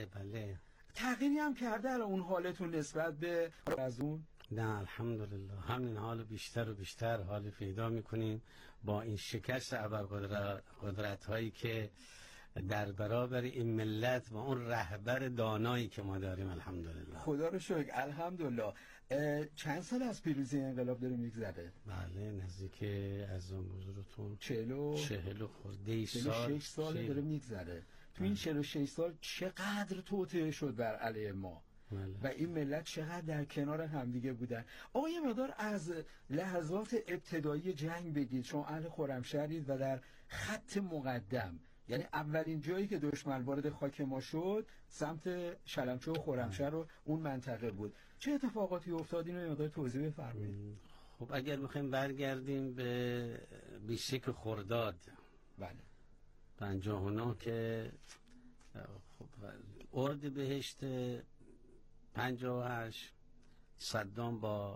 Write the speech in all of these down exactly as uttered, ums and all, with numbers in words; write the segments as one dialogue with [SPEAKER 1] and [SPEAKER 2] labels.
[SPEAKER 1] بله.
[SPEAKER 2] تغییری هم کرده الان اون حالتون نسبت به از اون؟
[SPEAKER 1] نه الحمدلله همین حال بیشتر و بیشتر حال پیدا میکنیم با این شکست ابرقدرت هایی که در برابر این ملت و اون رهبر دانایی که ما داریم. الحمدلله
[SPEAKER 2] خدا رو شکر. الحمدلله. چند سال از پیروزی انقلاب داره میگذره؟
[SPEAKER 1] بله نزدیک از اون بزرگتون
[SPEAKER 2] چهلو
[SPEAKER 1] چهل خورده سال
[SPEAKER 2] چهل و شش سال داره میگذره. تو این چهل و شش سال چقدر توطئه شد بر علیه ما
[SPEAKER 1] بله.
[SPEAKER 2] و این ملت چقدر در کنار همدیگه بودن. آقا یه مقدار از لحظات ابتدایی جنگ بگید، چون اهل خرمشهرید و در خط مقدم، یعنی اولین جایی که دشمن وارد خاک ما شد سمت شلمچه و خرمشهر و اون منطقه بود. چه اتفاقاتی افتاد اینو یه مقدار توضیح بفرمایید.
[SPEAKER 1] خب اگر میخوایم برگردیم به بیست و یک خرداد
[SPEAKER 2] بله
[SPEAKER 1] پنجاه و نه که خب اردیبهشت پنجاه و هشت صدام با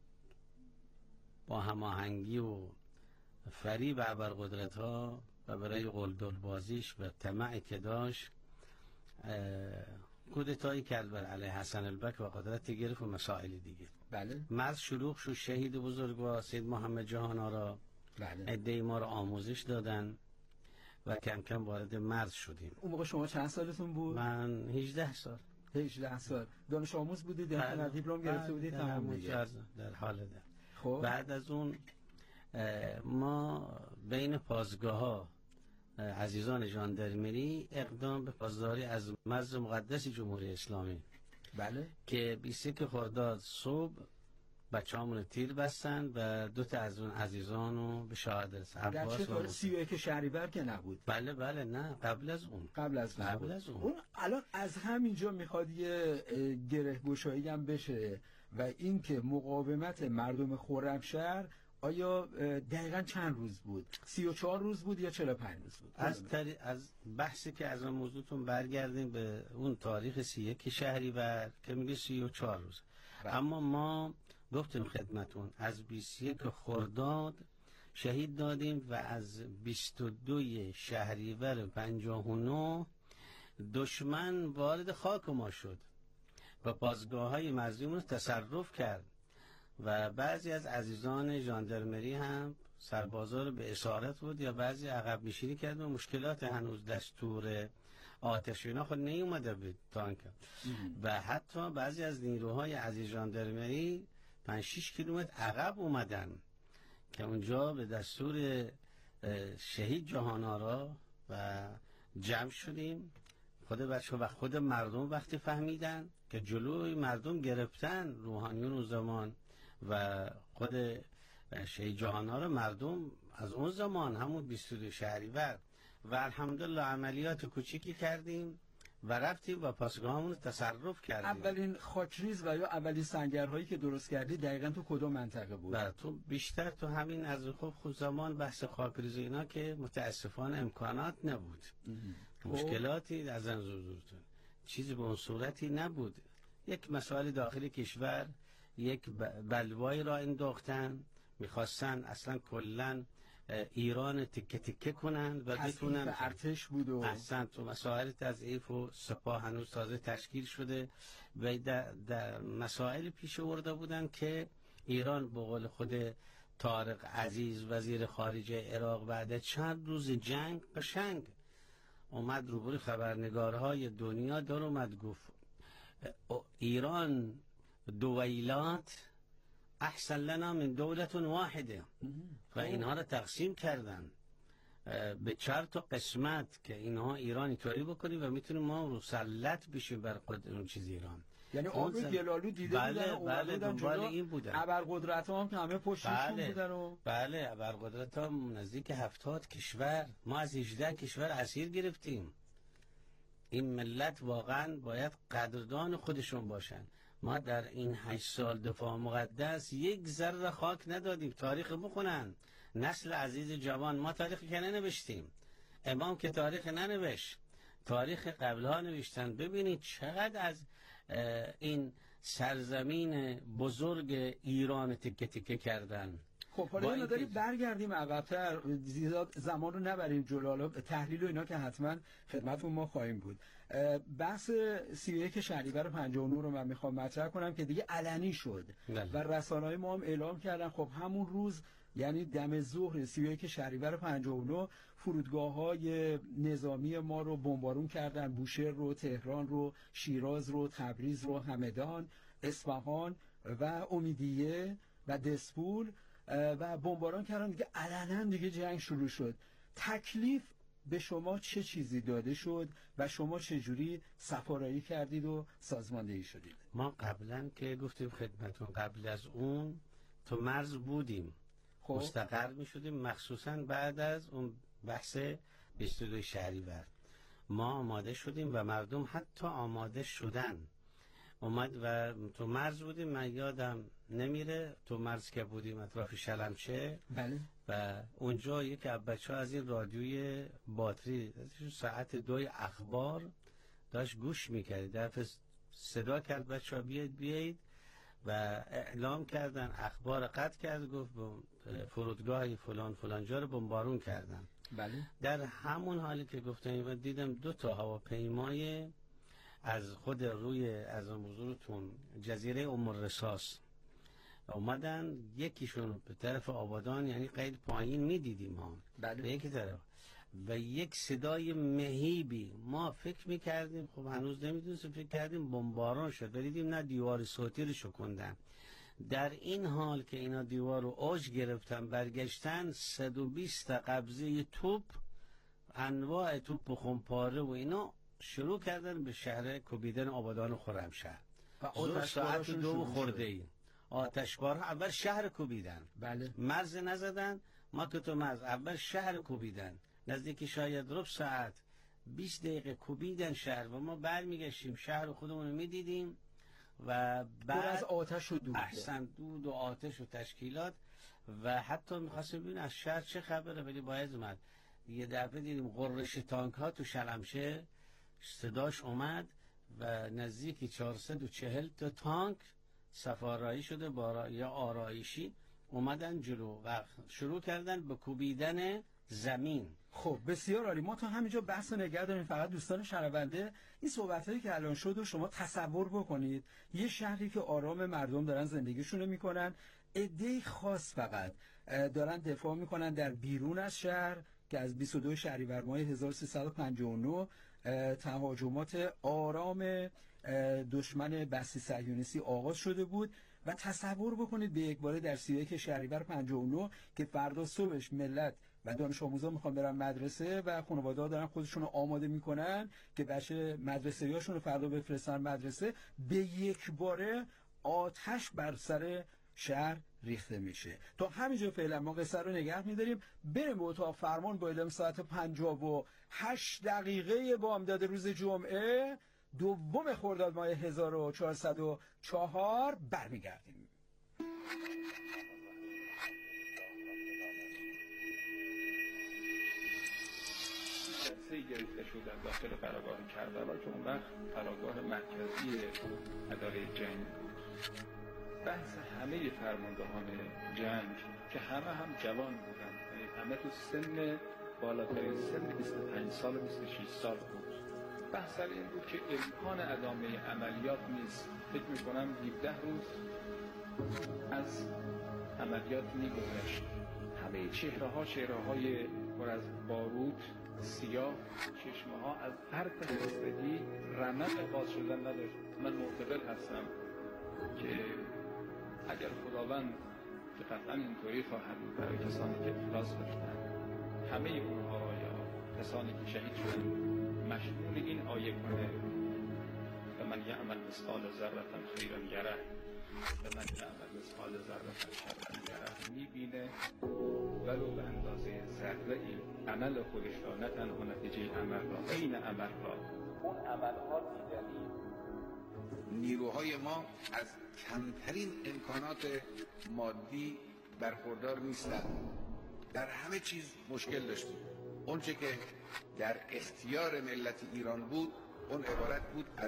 [SPEAKER 1] با هماهنگی و فریب ابرقدرت‌ها و برای قلدر بازیش و طمعی که داشت کودتایی کرد بر علیه حسن البک و قدرت گرفت و مسائل دیگه.
[SPEAKER 2] بله
[SPEAKER 1] مرز شلوغ شد. شهید بزرگوار سید محمد جهان‌آرا
[SPEAKER 2] بله
[SPEAKER 1] عده‌ای ما رو آموزش دادن و کم کم وارد مرز شدیم.
[SPEAKER 2] اون موقع شما چند سالتون بود؟
[SPEAKER 1] من هجده سال.
[SPEAKER 2] هجده سال دانش آموز بودید؟ در دیپلم گرفته بودید؟ تمام دیگه
[SPEAKER 1] در حال ده.
[SPEAKER 2] خب
[SPEAKER 1] بعد از اون ما بین پاسگاه ها عزیزان ژاندارمری اقدام به پاسداری از مرز مقدس جمهوری اسلامی
[SPEAKER 2] بله
[SPEAKER 1] که بیست و یک خرداد صبح بچه‌هامون تیر بستن و دو تا از اون عزیزانو به شهادت رسوندن.
[SPEAKER 2] در چه سال؟ سی و یک شهریور که نبود؟
[SPEAKER 1] بله بله نه قبل از اون
[SPEAKER 2] قبل از اون
[SPEAKER 1] قبل از اون.
[SPEAKER 2] اون الان از همینجا میخواد یه گره گشایی هم بشه و این که مقاومت مردم خرمشهر آیا دقیقاً چند روز بود؟ سی و چهار روز بود یا چهل و پنج روز بود؟
[SPEAKER 1] از تاری... از بحثی که از اون موضوعتون برگردیم به اون تاریخ سی و یک شهریور که میگه سی و چهار روز بله. اما ما گفتیم خدمتون از بیست و یک خرداد شهید دادیم و از بیست و دو شهریور پنجاه و نه دشمن وارد خاک ما شد و پاسگاه های مرزیمون رو تصرف کرد و بعضی از عزیزان ژاندارمری هم سربازا رو به اسارت بود یا بعضی عقب نشینی کرد و مشکلات هنوز دستور آتش اینا خود نیومده بود تانک و حتی بعضی از نیروهای عزیز ژاندارمری پنج شش کیلومتر عقب اومدن که اونجا به دستور شهید جهان‌آرا و جمع شدیم. خود بچه و خود مردم وقتی فهمیدن که جلوی مردم گرفتن روحانیون اون زمان و خود شهید جهان‌آرا مردم از اون زمان همون بیست و دو شهریور و الحمدلله عملیات کوچیکی کردیم و رفتیم و پاسگاهمون رو تصرف کردیم.
[SPEAKER 2] اولین خاکریز و یا اولین سنگرهایی که درست کردی دقیقاً تو کدوم منطقه بود؟
[SPEAKER 1] بله تو بیشتر تو همین از خود خود زمان بحث خاکریز اینا که متاسفانه امکانات نبود. مشکلاتی از انظورتون چیزی به اون صورتی نبود. یک مسائل داخلی کشور یک بلوایی را انداختن، میخواستن اصلا کلن ایران تکه تکه کنن و بتونن
[SPEAKER 2] ارتش بود و
[SPEAKER 1] اصلا تو مسائل تضعیف و سپاه هنوز تازه تشکیل شده و در, در مسائل پیش آورده بودن که ایران به قول خود طارق عزیز وزیر خارجه عراق بعد چند روز جنگ قشنگ اومد روبروی خبرنگارهای دنیا در اومد گفت ایران دویلات احسن لنا من دولت واحده و اینها را تقسیم کردن به چهار تا قسمت که اینها ایران اینطوری بکنیم و میتونیم ما مسلط بشیم بر خود اون چیز ایران.
[SPEAKER 2] یعنی آب گلالود دیده
[SPEAKER 1] بله
[SPEAKER 2] بودن
[SPEAKER 1] بله دنبال این بودن
[SPEAKER 2] ابرقدرت ها هم که همه پشتشون
[SPEAKER 1] بله
[SPEAKER 2] بودن و
[SPEAKER 1] بله ابرقدرت ها نزدیک هفتاد کشور ما از هجده کشور اسیر گرفتیم. این ملت واقعا باید قدردان خودشون باشن. ما در این هشت سال دفاع مقدس یک ذره خاک ندادیم. تاریخ بخونن نسل عزیز جوان، ما تاریخ که ننوشتیم، امام که تاریخ ننوشت، تاریخ قبلها نوشتن. ببینید چقدر از این سرزمین بزرگ ایران تکه تکه کردن.
[SPEAKER 2] خب حالا اینا داریم برگردیم عقب‌تر، زیاد زمان رو نبریم جلو، حالا تحلیل و اینا که حتما خدمتتون ما خواهیم بود. بحث سی و یک شهریور پنجاه و نه رو من میخوام مطرح کنم که دیگه علنی شد بله. و رسانه‌های ما هم اعلام کردن. خب همون روز یعنی دم ظهر سی و یک شهریور پنجاه و نه فرودگاه‌های نظامی ما رو بمبارون کردن، بوشهر رو، تهران رو، شیراز رو، تبریز رو، همدان، اصفهان و امیدیه و دسپول و بمباران کردن. دیگه علنا دیگه جنگ شروع شد. تکلیف به شما چه چیزی داده شد و شما چه جوری سفارایی کردید و سازماندهی شدید؟
[SPEAKER 1] ما قبلا که گفتیم خدمتون، قبل از اون تو مرز بودیم، خب. مستقر می شدیم، مخصوصا بعد از اون بحث بیست و دو شهریور ما آماده شدیم و مردم حتی آماده شدن. اومد و تو مرز بودیم، من یادم نمیره تو مرز که بودیم اطراف شلمچه
[SPEAKER 2] بله.
[SPEAKER 1] و اونجا یکی از بچه ها از این رادیوی باتری ساعت دوی اخبار داشت گوش میکرد، دفعه صدا کرد بچه ها بیاید بیاید و اعلام کردن اخبار قطع کرد، گفت فرودگاه فلان فلان جا رو بمبارون کردن.
[SPEAKER 2] بله.
[SPEAKER 1] در همون حالی که گفتم دیدم دو تا هواپیمای از خود روی از حضورتون جزیره ام الرصاص اومدن، یکیشون به طرف آبادان یعنی قید پایین میدیدیم ها
[SPEAKER 2] بله.
[SPEAKER 1] به یکی طرف و یک صدای مهیبی، ما فکر میکردیم خب هنوز نمیدونستیم، فکر کردیم بمباران شد، دیدیم نه دیوار صوتی رو شکندن. در این حال که اینا دیوار رو اوج گرفتن برگشتن صد و بیست قبضه توپ، انواع توپ و خمپاره و اینا شروع کردن به شهر کوبیدن آبادان و خرمشهر. زور ساعت دو خورده ای آتشبارها اول شهر کوبیدن.
[SPEAKER 2] بله.
[SPEAKER 1] مرز نزدن، ما تو تو مرز اول شهر کوبیدن، نزدیکی شاید ربع ساعت بیست دقیقه کوبیدن شهر و ما برمیگشتیم شهر خودمون رو میدیدیم و بعد
[SPEAKER 2] از آتش و دود،
[SPEAKER 1] احسن دود و آتش و تشکیلات و حتی میخواستیم ببینیم از شهر چه خبره، ولی باید اومد. یه دفعه دیدیم غرش تانک ها تو شلمچه صداش اومد و نزدیکی چهارصد و چهل تا تانک سفارایی شده با یا آرایشی اومدن جلو و شروع کردن به کوبیدن زمین.
[SPEAKER 2] خب بسیار عالی. ما تا همینجا بحث نگه داریم. فقط دوستان شنونده این صحبتایی که الان شد و شما تصور بکنید یه شهری که آرام مردم دارن زندگیشون رو میکنن، عده‌ای خاص فقط دارن دفاع میکنن در بیرون از شهر که از بیست و دو شهریور ماه هزار و سیصد و پنجاه و نه تهاجمات آرام دشمن بسیج صهیونیستی آغاز شده بود و تصور بکنید به یک باره در سی و یک شهریور پنجاه و نه که فردا صبحش ملت و دانش آموزا میخوان برن مدرسه و خانواده‌ها دارن خودشون رو آماده میکنن که بچه مدرسه‌هاشون رو فردا بفرستن مدرسه، به یک باره آتش بر سر شهر ریخته میشه. تا همینجا فعلا ما قصه رو نگه میداریم، بریم به اتاق فرمان با اعلام ساعت پنجاه و هشت دقیقه بامداد روز جمعه دوم خرداد ماه هزار و چهارصد و چهار برمیگردیم.
[SPEAKER 3] جلسه‌ای گرفته شد در داخل قرارگاه کربلا که اون وقت قرارگاه مرکزی اداره جنگ بود. بحث همه فرماندهان جنگ که همه هم جوان بودن، همه تو سن بالاترین سن بیست و پنج سال و بیست و شش سال بود. بحث این بود که امکان ادامه عملیات نیست. فکر می‌کنم هفده روز از عملیات می‌گذشت. همه چهره‌ها چهره‌های پر از بارود، سیاه، چشمه‌ها از هر خستگی رمق باز شدن نداشت. من معتقد هستم که اگر خداوند که قطعا اینطوری خواهد بود برای کسانی که افلاس داشتن، همه اونها را یا کسانی که شهید شدن مشمول این آیه کنه و من یعمل مثقال ذره خیرا یره و من یعمل مثقال ذره شرا یره، میبینه ولو به اندازه ذره ای عمل خودش را، نه تنها نتیجه عمل را، عین عمل را، اون عملها دیدنی.
[SPEAKER 4] نیروهای ما از کمترین امکانات مادی برخوردار نیستند. در همه چیز مشکل داشتیم. اون چه که در اختیار ملت ایران بود اون عبارت بود از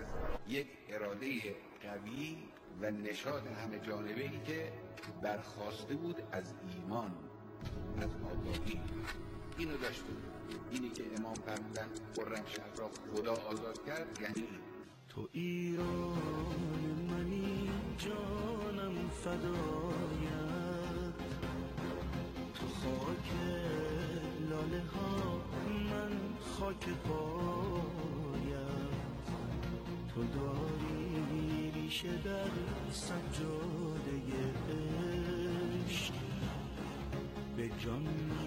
[SPEAKER 4] یک اراده قوی و نشاط همه جانبه‌ای که برخواسته بود از ایمان، از آگاهی. اینو داشته بود. اینی که امام فرمودن خرمشهر را خدا آزاد کرد یعنی
[SPEAKER 5] تو ایران منی جانم فدایت، تو خاک لاله ها من خاک پایت، تو داری ریشه در سجاده عشق، به جان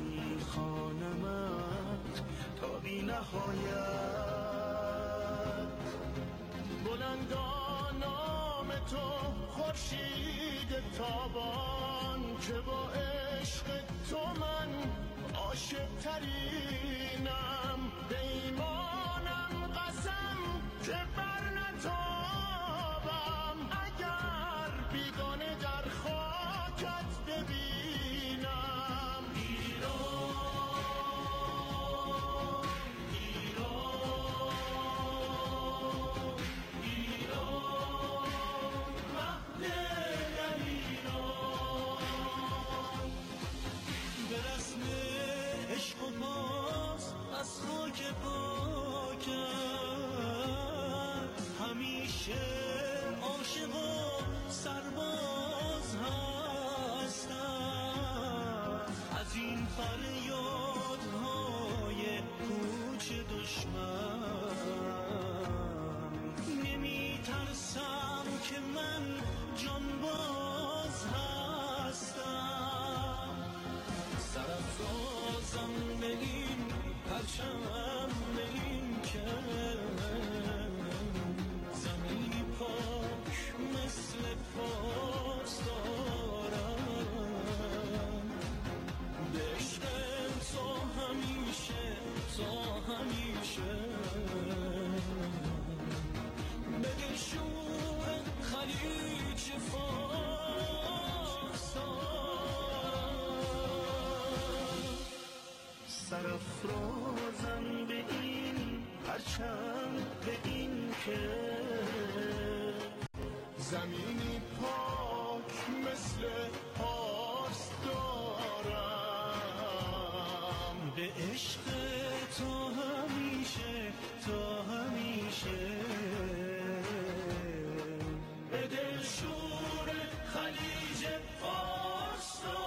[SPEAKER 5] میخوانمت تا بی نهایت. بلندا نام تو خورشید تابان، که با عشق تو من عاشق ترینم، به ایمانم قسم که بر نتابم، اگر بیگانه در خاکت ببینم. ایران ایران ایران مهد در ایران، به رسم عشق و پاس از خاک پاکت، همیشه عاشق و سرباز هستم، از این فریادهای کوچ دشمن نمی ترسم که من جانباز هستم. سرافرازم به این پرچم، به این که زمینی پاک مثل پاس دارم، به عشق تو همیشه تا همیشه، به دلشور خلیج فارس دارم. سرافرازم به این پرچم، به این که زمینی پاک مثل پارس دارم، به عشق تو همیشه تا همیشه، به دلشور خلیج فارس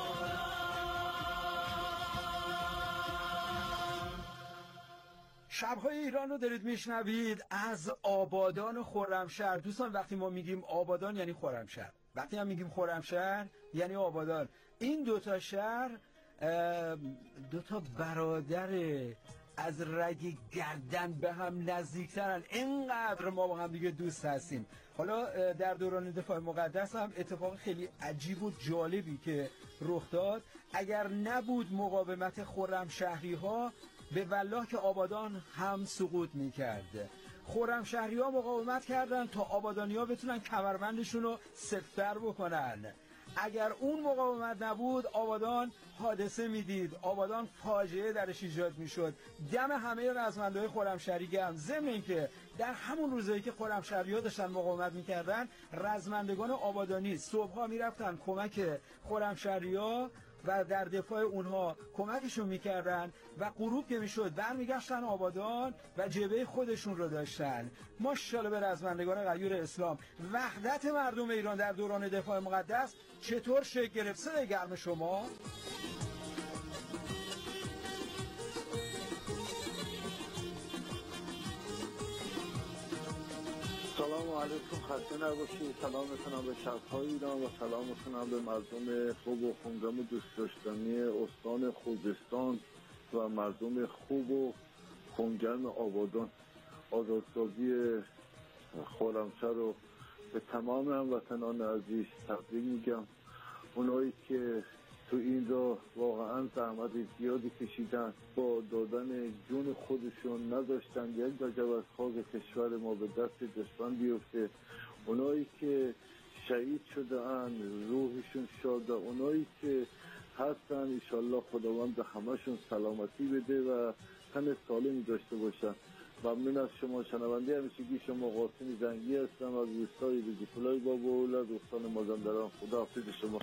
[SPEAKER 5] دارم.
[SPEAKER 2] شب‌های ایران رو دارید میشنوید از آبادان و خرمشهر. دوستان وقتی ما میگیم آبادان یعنی خرمشهر، وقتی هم میگیم خرمشهر یعنی آبادان. این دوتا شهر دوتا برادر از رگ گردن به هم نزدیکترن، اینقدر ما با هم دیگه دوست هستیم. حالا در دوران دفاع مقدس هم اتفاق خیلی عجیب و جالبی که رخ داد. اگر نبود مقاومت خرمشهری ها، به والله که آبادان هم سقوط میکرد. خرمشهری ها مقاومت کردن تا آبادانی ها بتونن کمربندشون رو سفت‌تر بکنن. اگر اون مقاومت نبود آبادان حادثه میدید، آبادان فاجعه درش ایجاد میشد. دم همه رزمنده‌های خرمشهری گرم. ضمن اینکه در همون روزایی که خرمشهری‌ها داشتن مقاومت میکردن، رزمندگان آبادانی صبح‌ها میرفتن کمک خرمشهری‌ها و در دفاع اونها کمکشون میکردن و غروب که میشد برمیگشتن آبادان و جبهه خودشون رو داشتن. ماشاءالله به رزمندگان غیور اسلام. وحدت مردم ایران در دوران دفاع مقدس چطور شکل گرفت؟ صدای گرم شما.
[SPEAKER 6] سلام علیکم، خسته نباشید. سلام میکنم به شب‌های ایران و سلام میکنم به مردم خوب و خونگرم و دوست داشتنی استان خوزستان و مردم خوب و خونگرم آبادان. آزادسازی خرمشهر رو به تمام هموطنان عزیز تبریک میگم. اونایی که تو این را واقعا زحمت زیادی کشیدن، با دادن جون خودشون نذاشتن یک درجه از خاک کشور ما به دست دشمن بیفته. اونایی که شهید شدن روحشون شاد، اونایی که هستن انشالله خداوند به همشون سلامتی بده و تن سالمی داشته باشن. ممنون از شما. شنونده همیشگی شما قاسم زنگی هستم از روستای بیجیفلای بابا اولاد استان مازندران. خداحافظ شما.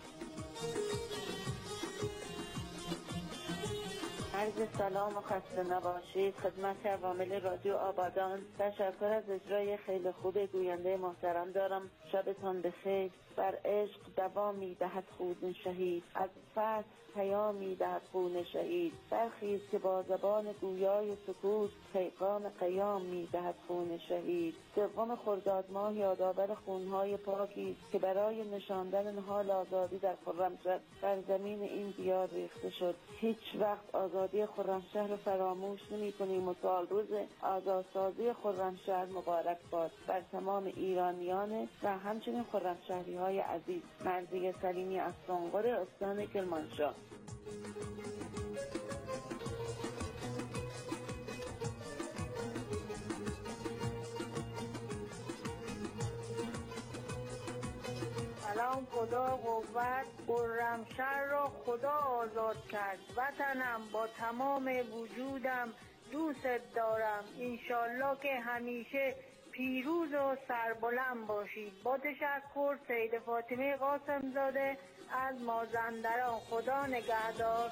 [SPEAKER 7] عرض سلام و خسته نباشید خدمت عوامل رادیو آبادان. تشکر از اجرای خیلی خوب گوینده محترم دارم. شبتان بخیر. بر عشق دوامی دهد خون شهید، از فتح پیامی دهد خون شهید. برخیز که با زبان گویای سکوت، پیغام قیام می دهد خون شهید. سوم خرداد ماه یادآور خونهای پاکی که برای نشاندن حال آزادی در خرمشهر بر زمین این دیار ریخته شد. هیچ وقت آزادی خرمشهر رو فراموش نمی کنیم و سال روز آزادسازی خرمشهر مبارک باد بر تمام ایرانیان و همچنین خرمشهری های عزیز. مرضیه سلیمی از سنقر استان کرمانشاه.
[SPEAKER 8] سلام. خدا قوت. خرمشهر را خدا آزاد کرد. وطنم با تمام وجودم دوست دارم. انشالله که همیشه پیروز و سربلند باشید. با تشکر. سید فاطمه قاسم زاده از مازندران. خدا نگهدار.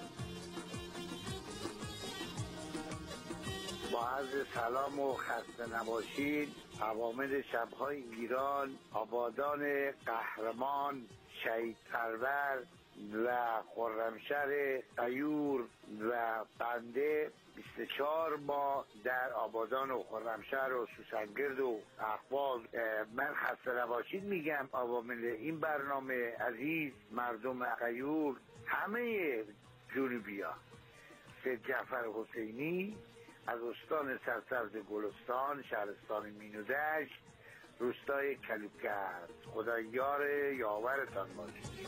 [SPEAKER 9] با عرض سلام و خسته نباشید. عوامل شب‌های ایران، آبادان قهرمان، شهید پرور و خرمشهر غیور و بنده بیست و چهار ماه در آبادان و خرمشهر و سوسنگرد و احوال. من خسته نباشید میگم. عوامل این برنامه عزیز، مردم غیور، همه جنوبیا. سید جعفر حسینی از استان سرسبز گلستان، شهرستان مینودشت، روستای کلوکر. خدا یار یاورتان باشید.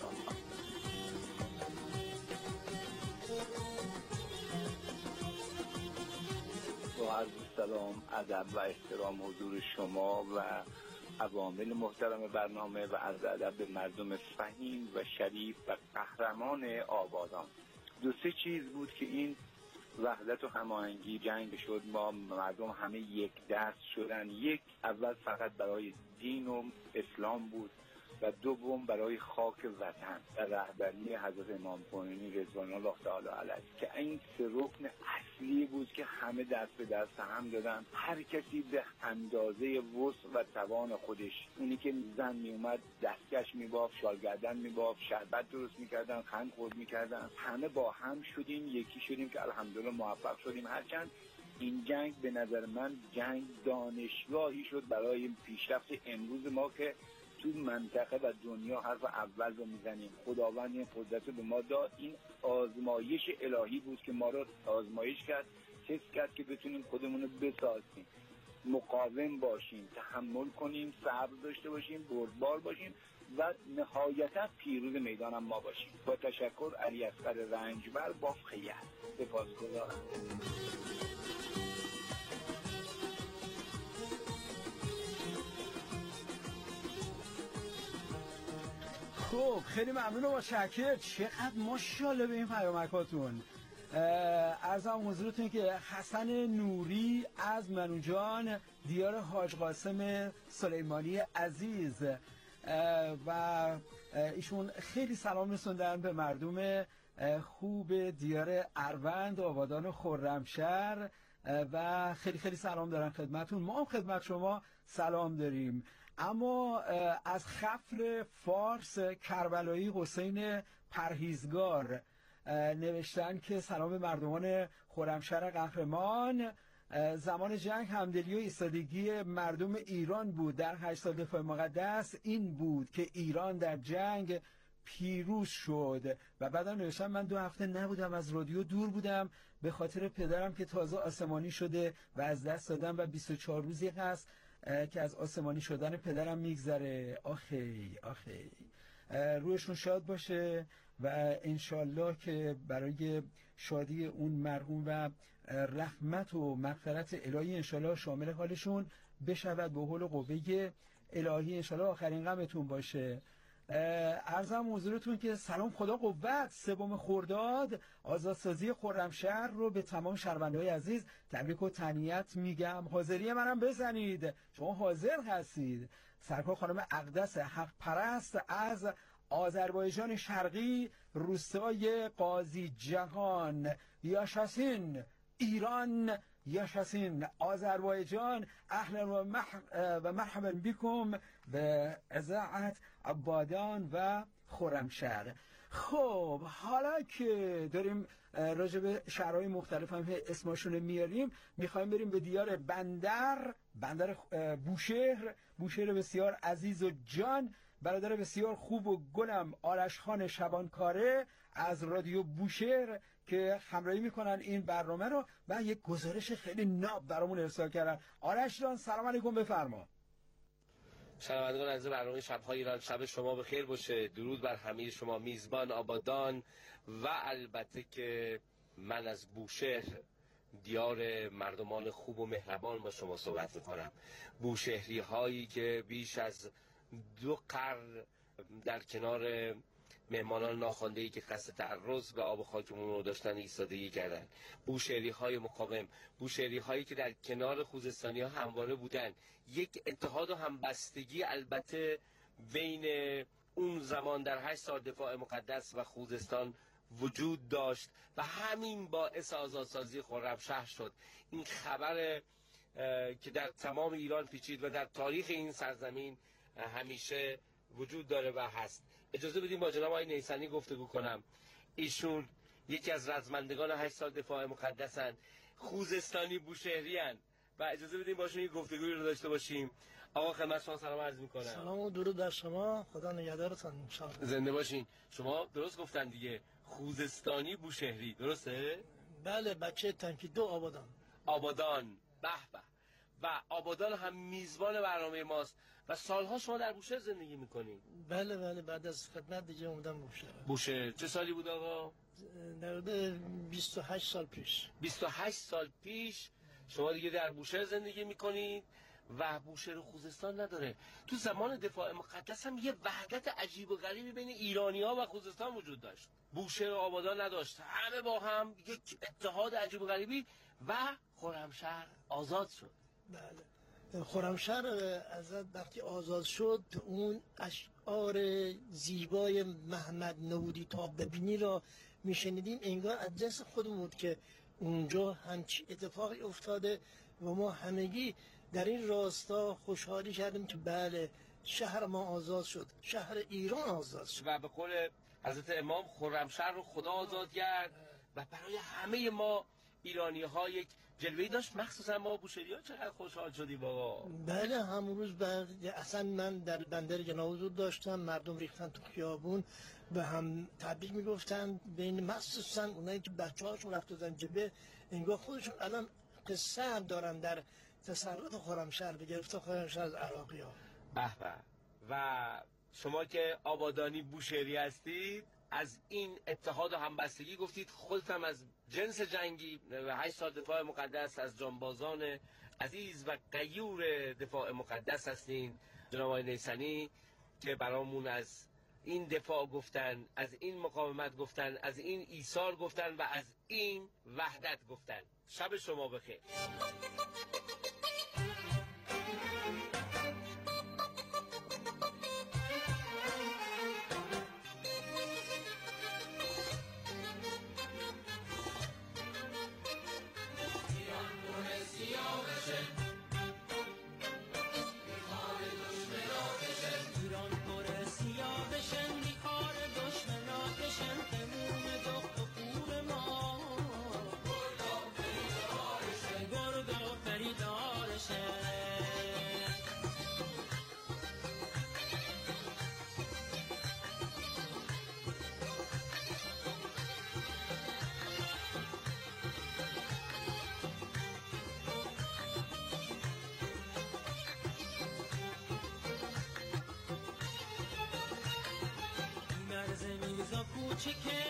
[SPEAKER 10] با عرض سلام، ادب و احترام حضور شما و عوامل محترم برنامه و عرض ادب به مردم فهیم و شریف و قهرمان آبادان. دو سه چیز بود که این وحدت و هماهنگی جنگ شد. ما مردم همه یک دست شدن. یک، اول فقط برای دین و اسلام بود و دوم برای خاک وطن و رهبری حضرت امام خمینی رضوان الله تعالی علیه که این سه رکن اصلی بود که همه دست به دست هم دادن. هر کسی به اندازه وسع و توان خودش. اونی که زن می اومد دستکش میبافت، شالگردن میبافت، شربت درست میکردن، خند خورد میکردن. همه با هم شدیم، یکی شدیم که الحمدلله موفق شدیم. هرچند این جنگ به نظر من جنگ دانشگاهی شد برای پیشرفت امروز ما که تو منطقه و دنیا حرف اول رو میزنیم. خداوند این قدرت رو به ما داد. این آزمایش الهی بود که ما رو آزمایش کرد، تست کرد که بتونیم خودمون رو بسازیم، مقاوم باشیم، تحمل کنیم، صبر داشته باشیم، بردبار باشیم و نهایتا پیروز میدان ما باشیم. با تشکر. علی اصغر رنجبر، بافق یزد. سپاسگزارم.
[SPEAKER 2] خب خیلی ممنون و متشکرم. چقدر ماشاءالله به این پیامکاتون. عرضم حضورتون که حسن نوری از منوجان دیار حاج قاسم سلیمانی عزیز و ایشون خیلی سلام رسوندن به مردم خوب دیار اروند آبادان خرمشهر و خیلی خیلی سلام دارن خدمتون. ما هم خدمت شما سلام داریم. اما از خفر فارس کربلایی حسین پرهیزگار نوشتن که سلام مردمان خرمشهر قهرمان. زمان جنگ همدلی و ایستادگی مردم ایران بود. در هشت سال دفاع مقدس این بود که ایران در جنگ پیروز شد. و بعدم نوشتم من دو هفته نبودم، از رادیو دور بودم به خاطر پدرم که تازه آسمانی شده و از دست دادم و بیست و چهار روزی هست که از آسمانی شدن پدرم میگذره. آخی آخی روحشون شاد باشه و انشالله که برای شادی اون مرحوم و رحمت و مغفرت الهی انشالله شامل حالشون بشود به حول و قوه الهی. انشالله آخرین غمتون باشه. عرضم حضورتون که سلام خدا قوت، سوم خرداد آزادسازی خرمشهر رو به تمام شهروندان عزیز تبریک و تهنیت میگم. حاضری منم بزنید، شما حاضر هستید. سرکار خانم اقدس حق پرست از آذربایجان شرقی، روستای قاضی جهان، یاشاسین ایران، یاشاسین آذربایجان. اهلا و, مح... و مرحبا بكم به اذاعت آبادان و خرمشهر. خب حالا که داریم راجع به شهرهای مختلف هم اسمشون میاریم، میخوایم بریم به دیار بندر، بندر بوشهر، بوشهر بسیار عزیز و جان، برادر بسیار خوب و گلم آرش خان شبانکاره از رادیو بوشهر که همراهی میکنن این برنامه رو و یک گزارش خیلی ناب برامون ارسال کردن. آرش جان سلام علیکم، بفرما.
[SPEAKER 11] شنوندگان عزیز برنامه شب‌های ایران، شب شما بخیر باشه. درود بر همه شما میزبان آبادان و البته که من از بوشهر، دیار مردمان خوب و مهربان با شما صحبت میکنم. بوشهری هایی که بیش از دو قرن در کنار مهمانان ناخوانده‌ای که قصد تعرض به آب و خاکمون رو داشتن ایستادگی کردن. بوشهری های مقاوم، بوشهری هایی که در کنار خوزستانی ها همواره بودن. یک اتحاد و همبستگی البته بین اون زمان در هشت سال دفاع مقدس و خوزستان وجود داشت و همین باعث آزادسازی خرمشهر شد. این خبر که در تمام ایران پیچید و در تاریخ این سرزمین همیشه وجود داره و هست. اجازه بدیم با جناب آقای نیسانی گفتگو کنم. ایشون یکی از رزمندگان هشت سال دفاع مقدسن، خوزستانی بوشهری هن و اجازه بدیم باشون یک گفتگوی رو داشته باشیم. آقا خدمت شما سلام عرض میکنم.
[SPEAKER 12] سلام و درود بر شما، خدا نگهدارتون ان شاء الله.
[SPEAKER 11] زنده باشین. شما درست گفتن دیگه، خوزستانی بوشهری، درسته؟
[SPEAKER 12] بله، بچه تنکی دو آبادان.
[SPEAKER 11] آبادان، به به. و آبادان هم میزبان برنامه ماست و سالها شما در بوشهر زندگی میکنید.
[SPEAKER 12] بله بله، بعد از خدمت دیگه اومدم بوشهر.
[SPEAKER 11] بوشهر چه سالی بود آقا؟
[SPEAKER 12] در بیست و هشت سال پیش.
[SPEAKER 11] بیست و هشت سال پیش شما دیگه در بوشهر زندگی میکنید و بوشهر خوزستان نداره. تو زمان دفاع مقدس هم یه وحدت عجیب و غریبی بین ایرانی ها و خوزستان وجود داشت. بوشهر و آبادان نداشت، همه با هم یک اتحاد عجیب و غریبی و خرمشهر آزاد شد.
[SPEAKER 12] بله، خرمشهر از وقتی آزاد شد، اون اشعار زیبای محمد نوری تا ببینی را میشنیدیم، انگار از جنس خودمون بود که اونجا همچی اتفاقی افتاده و ما همگی در این راستا خوشحالی کردیم که بله، شهر ما آزاد شد، شهر ایران آزاد شد.
[SPEAKER 11] و به قول حضرت امام خرمشهر رو خدا آزاد کرد و برای همه ما ایرانی ها یک جلوه‌ای داشت، مخصوصا ما بوشهری ها چقدر خوشحال شدیم بابا.
[SPEAKER 12] بله، همون روز بعد اصلا من در بندر جناب حضور داشتم، مردم ریختن تو خیابون به هم تبریک میگفتن، بین مخصوصا اونایی که بچه هاشون رفت دادن جبه، انگار خودشون الان قصه هم دارن در تسلط خرمشهر، به گرفت خرمشهر از عراقی ها.
[SPEAKER 11] به به. و شما که آبادانی بوشهری هستید، از این اتحاد و همبستگی گفتید، خودت هم از جنس جنگی و هشت سال دفاع مقدس از جانبازان عزیز و غیور دفاع مقدس هستین. جناب آقای نیسانی که برامون از این دفاع گفتن، از این مقاومت گفتن، از این ایثار گفتن و از این وحدت گفتن. شب شما بخیر.
[SPEAKER 5] کوچیکه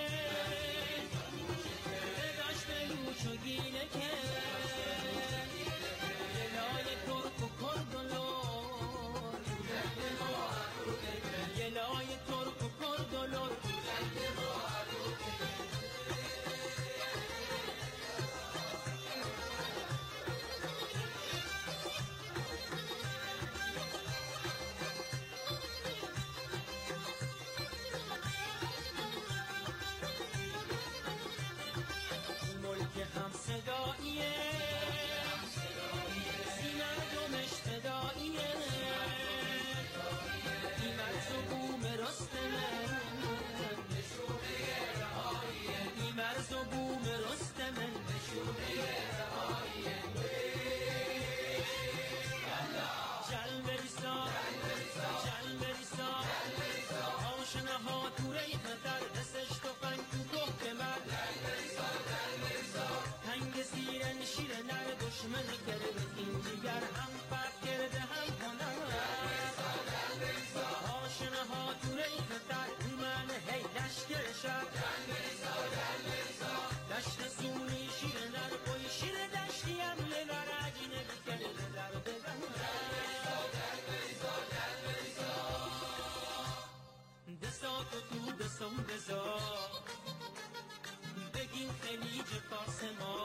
[SPEAKER 5] داشت لوچ و گیله که گلای کرک و کرد و لور گلای بریسا جل بریسا آشنه ها تو ریخ در دستش توفنگ تو گفت من تنگ سیرن شیر نر دشمن کرده این دیگر هم فرق کرده هم کنن آشنه ها تو ریخ در من هی لشکر شد دشت سونی شیر نر کوی شیر دشتی هم لنر عجینه بکنه در بزن دسا تو تو دسا دسا بگین خلیج فارس ما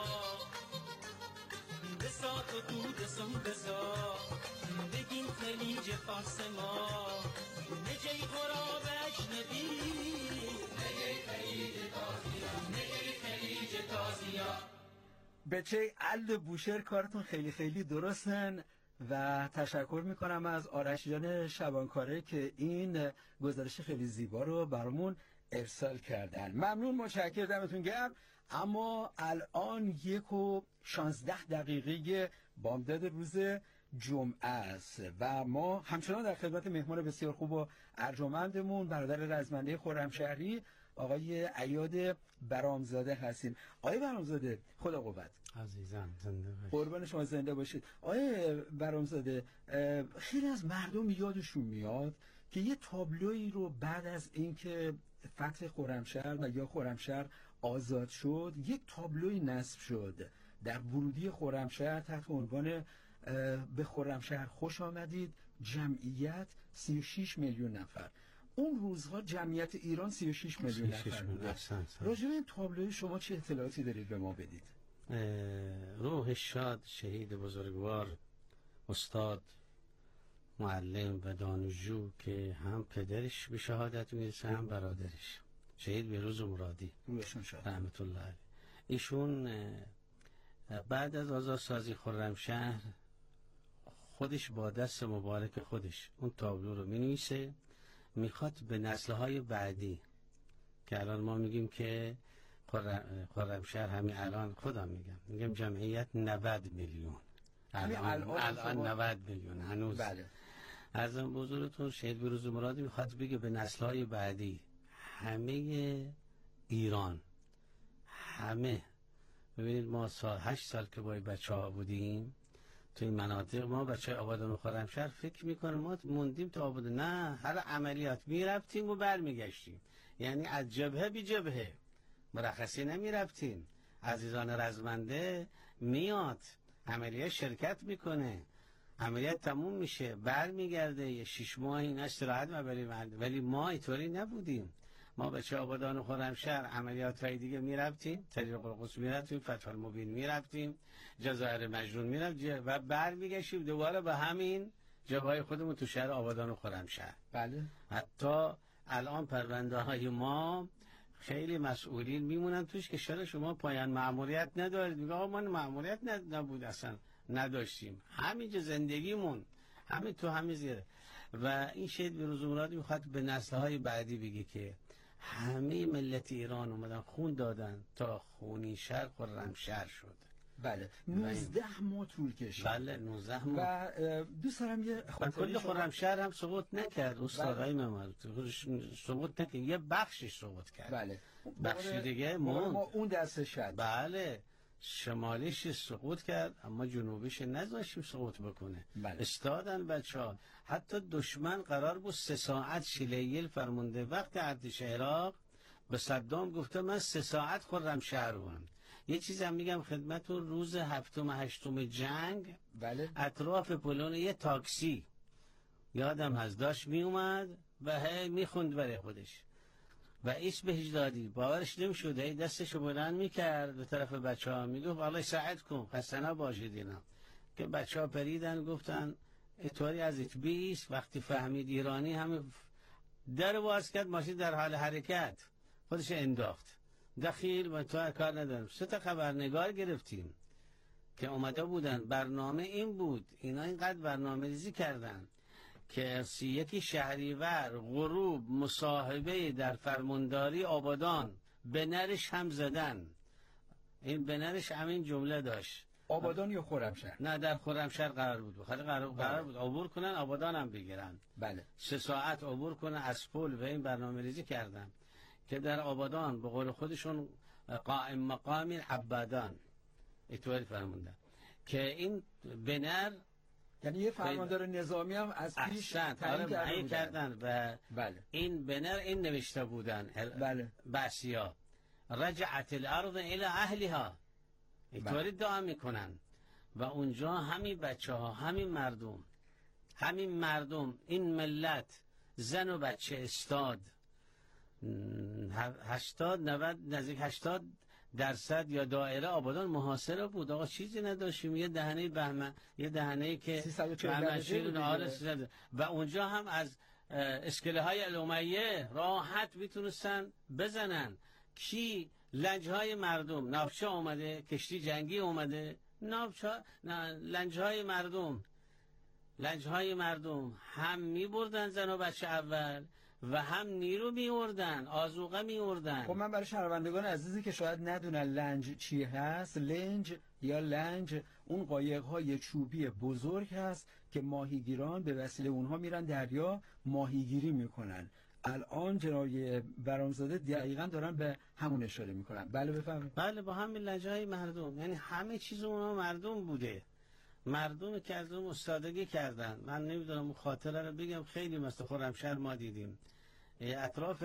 [SPEAKER 5] دسا تو تو دسا دسا بگین خلیج فارس ما نجی غراب اجنبی نجی خلیج تازیا نجی خلیج تازیا.
[SPEAKER 2] بچه ال بوشهر کارتون خیلی خیلی درستن و تشکر میکنم از آرش جان شبانکاره که این گزارش خیلی زیبا رو برامون ارسال کردن. ممنون، متشکرم، دمتون گرم. اما الان یک و شانزده دقیقه بامداد روز جمعه است و ما همچنان در خدمت مهمان بسیار خوب و ارجمندمون برادر رزمنده خرمشهری آقای عیاد برامزاده هستیم. آقای برامزاده خدا قوت.
[SPEAKER 1] عزیزم زنده باشید.
[SPEAKER 2] قربان شما زنده باشید. آقای برامزاده، خیلی از مردم یادشون میاد که یه تابلویی رو بعد از اینکه فتح خرمشهر و یا خرمشهر آزاد شد، یک تابلوی نصب شد در ورودی خرمشهر تحت عنوان به خرمشهر خوش آمدید، جمعیت سی و شش میلیون نفر. اون روزها جمعیت ایران سی و شش میلیون نفر بود. راجع به این تابلوی شما چه اطلاعاتی دارید به ما بدید؟
[SPEAKER 1] روح شاد شهید بزرگوار، استاد، معلم و دانشجو که هم پدرش به شهادت میرسه هم برادرش، شهید بهروز مرادی
[SPEAKER 2] روحشون شاد
[SPEAKER 1] رحمت الله علیه. ایشون بعد از آزادسازی خرمشهر خودش با دست مبارک خودش اون تابلو رو می نویسه، میخواد به نسل‌های بعدی که الان ما میگیم که خرمشهر همین الان خودم میگم میگم جمعیت نود میلیون الان الان نود میلیون هنوز.
[SPEAKER 2] بله.
[SPEAKER 1] عرضم بزرگتون شهید بهروز مرادی میخواد بگه به نسل‌های بعدی همه ایران، همه. ببینید ما سال هشت سال که با بچه ها بودیم تو این مناطق، ما بچه آبادان و خرمشهر فکر میکنیم ما موندیم تا آبادان، نه هر عملیات میرفتیم و برمیگشتیم، یعنی از جبهه بی جبهه مرخصی نمیرفتیم. عزیزان رزمنده میاد عملیات شرکت میکنه، عملیات تموم میشه برمیگرده، یه شش ماه این استراحت میبریم، ولی ما اینطوری نبودیم. ما بچه آبادان و خرمشهر عملیات های دیگه میرفتیم، طریق قدس میرفتیم، فتح المبین میرفتیم، جزایر مجنون میرفتیم و برمیگشتیم دوباره به همین جبهه خودمون تو شهر آبادان و خرمشهر.
[SPEAKER 2] بله.
[SPEAKER 1] حتی الان پرونده های ما خیلی مسئولین میمونن توش که شهر شما پایان مأموریت ندارید، میگه آقا ما مأموریت نبود اصلا نداشتیم، همینجا زندگیمون همین تو همین زیره. و این شهید بهروز مرادی میخواد به نسل‌های بعدی بگه که همه ملت ایران اومدن خون دادن تا خونی شهر خرمشهر شد.
[SPEAKER 2] بله. نوزده ماه طول کشید.
[SPEAKER 1] بله نوزده ماه.
[SPEAKER 2] و دوست دارم یه
[SPEAKER 1] کل خرمشهر هم سقوط نکرد استادای ممر سقوط نکرد، یه بخشش سقوط کرد.
[SPEAKER 2] بله.
[SPEAKER 1] بخش دیگه موند.
[SPEAKER 2] ما اون دسته شد.
[SPEAKER 1] بله. شمالیش سقوط کرد اما جنوبیش نذاشتیم سقوط بکنه.
[SPEAKER 2] بله.
[SPEAKER 1] استادن بچه ها. حتی دشمن قرار بود سه ساعت شلیل فرمونده وقت ارتش عراق به صدام گفته من سه ساعت خرمشهر بودم. یه چیز هم میگم خدمتون، روز هفتم هشتم جنگ
[SPEAKER 2] بله.
[SPEAKER 1] اطراف پلون یه تاکسی یادم هست داشت میومد و هی میخوند برای خودش و ایش بهش دادی باورش نمیشد، هی دستشو بلند میکرد به طرف بچه ها میگفت الله سعید کن خسته نباشید اینا، که بچه ها پریدن گفتن اطوری از ایت بیست. وقتی فهمید ایرانی همه در باز کرد، ماشین در حال حرکت خودش انداخت دخیل و تو کار ندارم. سه تا خبرنگار گرفتیم که اومده بودن، برنامه این بود، اینا اینقدر برنامه ریزی کردن که سی یکی شهریور غروب مصاحبه در فرمانداری آبادان به نرش هم زدن. این به نرش همین جمله داشت
[SPEAKER 2] آبادان یا خرمشهر؟
[SPEAKER 1] نه در خرمشهر قرار بود. خیلی قرار, قرار بود عبور کنن، آبادان هم بگیرن.
[SPEAKER 2] بله.
[SPEAKER 1] سه ساعت عبور کنن از پل و این برنامه ریزی کردن که در آبادان به قول خودشون قائم مقام عبادان اینطوری فرموندن که این بنر،
[SPEAKER 2] یعنی یه فرماندار نظامی هم از پیش
[SPEAKER 1] تعیین کردن و
[SPEAKER 2] بله.
[SPEAKER 1] این بنر این نوشته بودن
[SPEAKER 2] بله.
[SPEAKER 1] بعثیا رجعت الارض الى اهلها اینطوری دعا میکنن و اونجا همین بچه ها، همین مردم همین مردم این ملت زن و بچه استاد هشتاد نود نزدیک هشتاد درصد یا دایره آبادان محاصره بود. آقا چیزی نداشتیم، یه دهنه بهمن، یه دهنه که بهمنشیر آره و اونجا هم از اسکله های الامیه راحت میتونستن بزنن. کی؟ لنج های مردم، نافچه اومده، کشتی جنگی اومده، نافچه لنج های مردم لنج های مردم هم میبردن زن و بچه اول و هم نیرو میوردن، آذوقه میوردن.
[SPEAKER 2] خب من برای شنوندگان عزیزی که شاید ندونن لنج چی هست، لنج یا لنج اون قایق‌های چوبی بزرگ هست که ماهیگیران به وسیله اونها میرن دریا ماهیگیری میکنن. الان جناب برامزاده دقیقاً دارن به همون اشاره میکنن. بله بفرمایید.
[SPEAKER 1] بله با همین لنج‌های مردم، یعنی همه چیز اونها مردم بوده، مردم که از اون استادگی کردن. من نمیدونم اون خاطره رو بگم، خیلی مثل خرمشهر ما دیدیم اطراف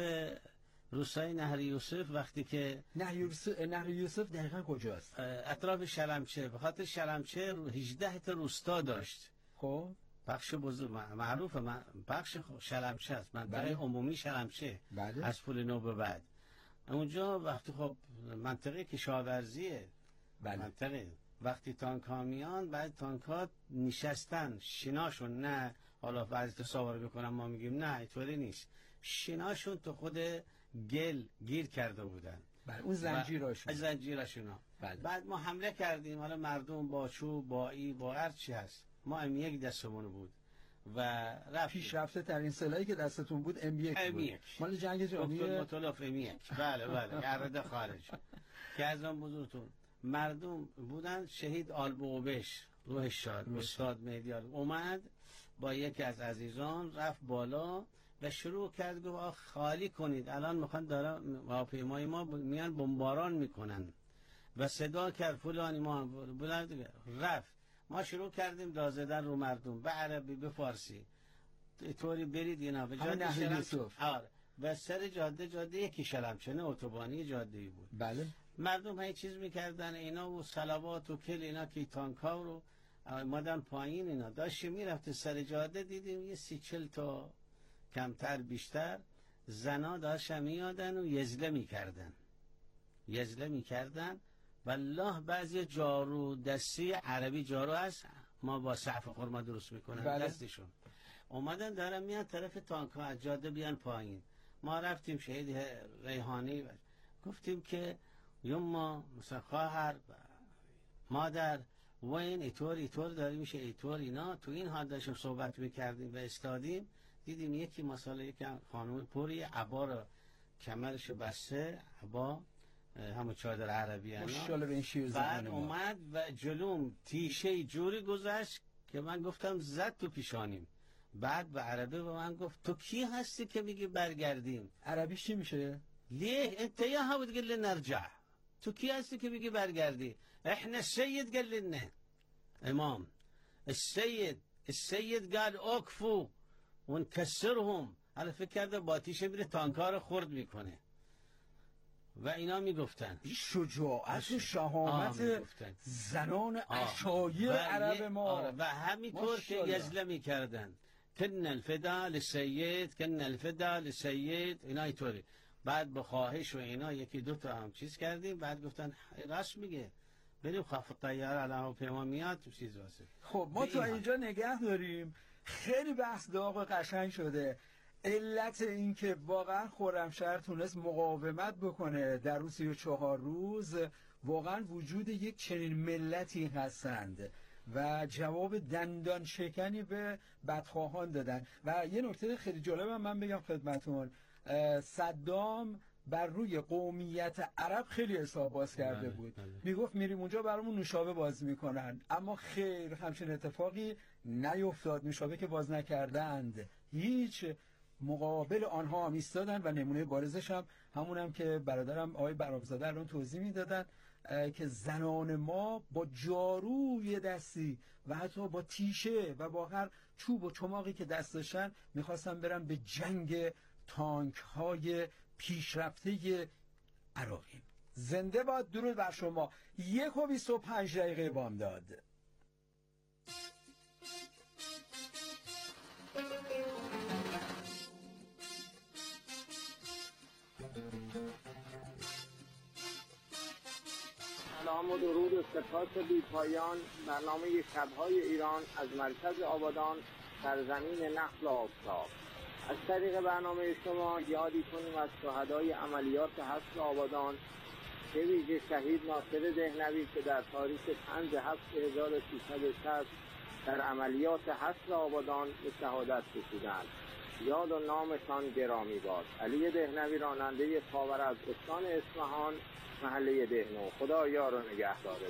[SPEAKER 1] روستای نهر یوسف وقتی که
[SPEAKER 2] نهر یوسف نهر یوسف دقیقاً کجاست؟
[SPEAKER 1] اطراف شلمچه، به خاطر شلمچه هجده تا روستا داشت.
[SPEAKER 2] خب
[SPEAKER 1] بخش بزرگ معروف بخش شلمچه است، منطقه
[SPEAKER 2] بله.
[SPEAKER 1] عمومی شلمچه
[SPEAKER 2] بله.
[SPEAKER 1] از پل نو به بعد اونجا وقتی خب منطقه کشاورزیه
[SPEAKER 2] بله.
[SPEAKER 1] منطقه وقتی تانک ها میان بعد تانک ها نشستن شناشون، نه حالا بعضی تصاور بکنم ما میگیم نه اینطوری نیست، شناشون تو خود گل گیر کرده بودن.
[SPEAKER 2] بله اون زنجیراشون
[SPEAKER 1] زنجیراشون
[SPEAKER 2] بله.
[SPEAKER 1] بعد ما حمله کردیم، حالا مردم با چوب با ای با هر چی هست، ما ام یک دستمون بود و رفتیم.
[SPEAKER 2] پیشرفته ترین سلاحی که دستتون بود ام یک بود. مال جنگ جهانی
[SPEAKER 1] مطلف ام یک. بله بله گرده خارج که از آن بزرگتون مردم بودن. شهید آلبوبش روحش شاد استاد مهدیار اومد با یکی از عزیزان رفت بالا و شروع کرد گفت خالی کنید، الان میخوان دارن هواپیمای ما میان بمباران میکنن و صدا کرد فلانی ما بلند رفت. ما شروع کردیم داد زدن رو مردم به عربی به فارسی، طوری برید اینا به جاده
[SPEAKER 2] یوسف.
[SPEAKER 1] آره و سر جاده جاده یکی شلمچه نه اتوبانی جاده‌ای بود.
[SPEAKER 2] بله
[SPEAKER 1] مردم هی چیز میکردن اینا و صلوات و کل اینا که تانکا رو مادن پایین اینا داشت میرفت سر جاده دیدیم یه سی چل تا کمتر بیشتر زنا داشت میادن و یزله میکردن یزله میکردن والله بعضی جارو دستی عربی جارو هست ما با صحف خرما درست میکنن
[SPEAKER 2] بله.
[SPEAKER 1] دستشون اومدن دارن میان طرف تانکا از جاده بیان پایین. ما رفتیم شهید ریحانی گفتیم که یما مثلا خواهر مادر و این ایطور ایطور داره میشه ایطور اینا تو این حال داشتیم صحبت میکردیم و استادیم دیدیم یکی مسئله یکی خانوم پوری عبا رو کمرش بسته عبا همون چادر عربی
[SPEAKER 2] ماشاءالله به این شیر
[SPEAKER 1] بعد اومد و جلوم تیشه جوری گذشت که من گفتم زد تو پیشانیم. بعد به عربی به من گفت تو کی هستی که میگی برگردیم؟
[SPEAKER 2] عربیش چی میشه؟
[SPEAKER 1] ليه انت ياها وتقول لنا نرجع؟ تو کی هستی که میگی برگردی؟ احنا السيد قال لنا امام السيد السيد قال اوقفوا ونكسرهم. حالا فکر کرده با تیشه میره تانکار خرد میکنه و اینا میگفتن
[SPEAKER 2] شجاعت و شهامت زنان عشایر عرب ما
[SPEAKER 1] آره و همینطور که یزله میکردن کن الفدا للسید کن الفدا للسید اینا اینطوری. بعد به خواهش و اینا یکی دو تا هم چیز کردیم بعد گفتن راست میگه بریم خف طیاره علاوه پیما میاد تو چیز واسه.
[SPEAKER 2] خب ما تو اینجا نگه داریم. خیلی بحث داغ و قشنگ شده. علت این که واقعا خرمشهر تونست مقاومت بکنه در روز سی و چهار روز واقعا وجود یک چنین ملتی هستند و جواب دندان شکنی به بدخواهان دادن. و یه نکته خیلی جالب هم من بگم خدمتون، صدام بر روی قومیت عرب خیلی حساب باز کرده بود. میگفت میریم اونجا برامون نوشابه باز میکنن، اما خیر همچین اتفاقی نیفتاد. نوشابه که باز نکردند، هیچ مقابل آنها هم ایستادن و نمونه بارزش هم همون هم که برادرم آقای برامزاده الان توضیح میدادن که زنان ما با جاروی دستی و حتی با تیشه و با هر چوب و چماقی که دست داشتن میخواستن برن به جنگ تانک های پیشرفته عراقی. زنده باد. درود بر شما. یک و بیست و پنج دقیقه بامداد.
[SPEAKER 13] سلام و درود و سپاس بی پایان. برنامه شب‌های ایران از مرکز آبادان سرزمین نخل و آفتاب. از طریق برنامه شما یادی کنیم از شهدای عملیات حصر آبادان، به ویژه شهید ناصر دهنوی که در تاریخ پنج هفت هزار و سیصد و شصت در عملیات حصر آبادان به شهادت رسیدند. یاد و نامشان گرامی باد. علی دهنوی راننده خاور از استان اصفهان، محله دهنو. خدا یار و نگهدار.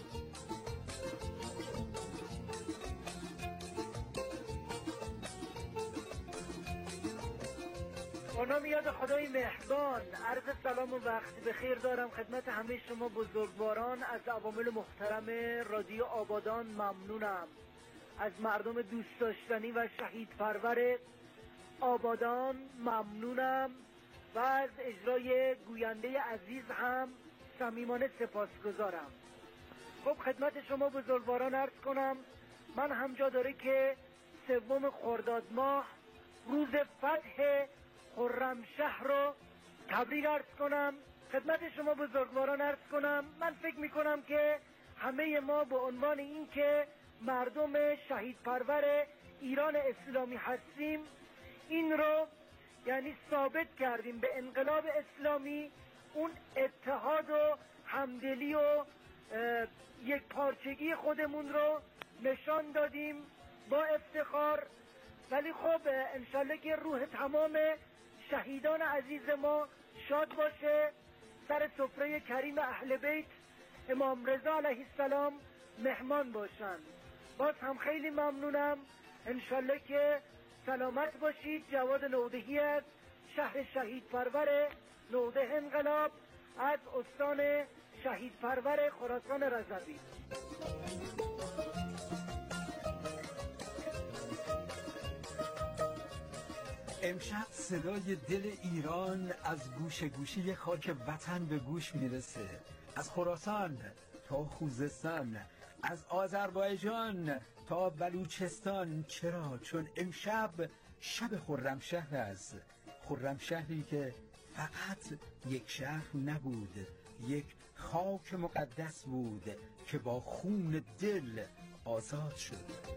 [SPEAKER 14] با نام یاد خدای مهربان، عرض سلام و وقت بخیر دارم خدمت همه شما بزرگواران. از عوامل محترم رادیو آبادان ممنونم. از مردم دوست داشتنی و شهید پرور آبادان ممنونم و از اجرای گوینده عزیز هم صمیمانه سپاسگزارم. خب خدمت شما بزرگواران عرض کنم، من هم جا داره که سوم خرداد ماه روز فتح خرمشهر رو تبریک عرض کنم. خدمت شما بزرگواران عرض کنم، من فکر میکنم که همه ما به عنوان این که مردم شهید پرور ایران اسلامی هستیم، این رو یعنی ثابت کردیم به انقلاب اسلامی، اون اتحاد و همدلی و یک پارچگی خودمون رو نشان دادیم با افتخار. ولی خب انشالله که روح تمام شهیدان عزیز ما شاد باشه، سر سفره کریم اهل بیت امام رضا علیه السلام مهمان باشن. باز هم خیلی ممنونم. انشالله که سلامت باشید. جواد نودهی از شهر شهید پرور نوده انقلاب از استان شهید پرور خراسان رضوی.
[SPEAKER 2] امشب صدای دل ایران از گوشه گوشه یک خاک وطن به گوش میرسه، از خراسان تا خوزستان، از آذربایجان تا بلوچستان. چرا؟ چون امشب شب خرمشهر است. خرمشهری که فقط یک شهر نبود، یک خاک مقدس بود که با خون دل آزاد شد.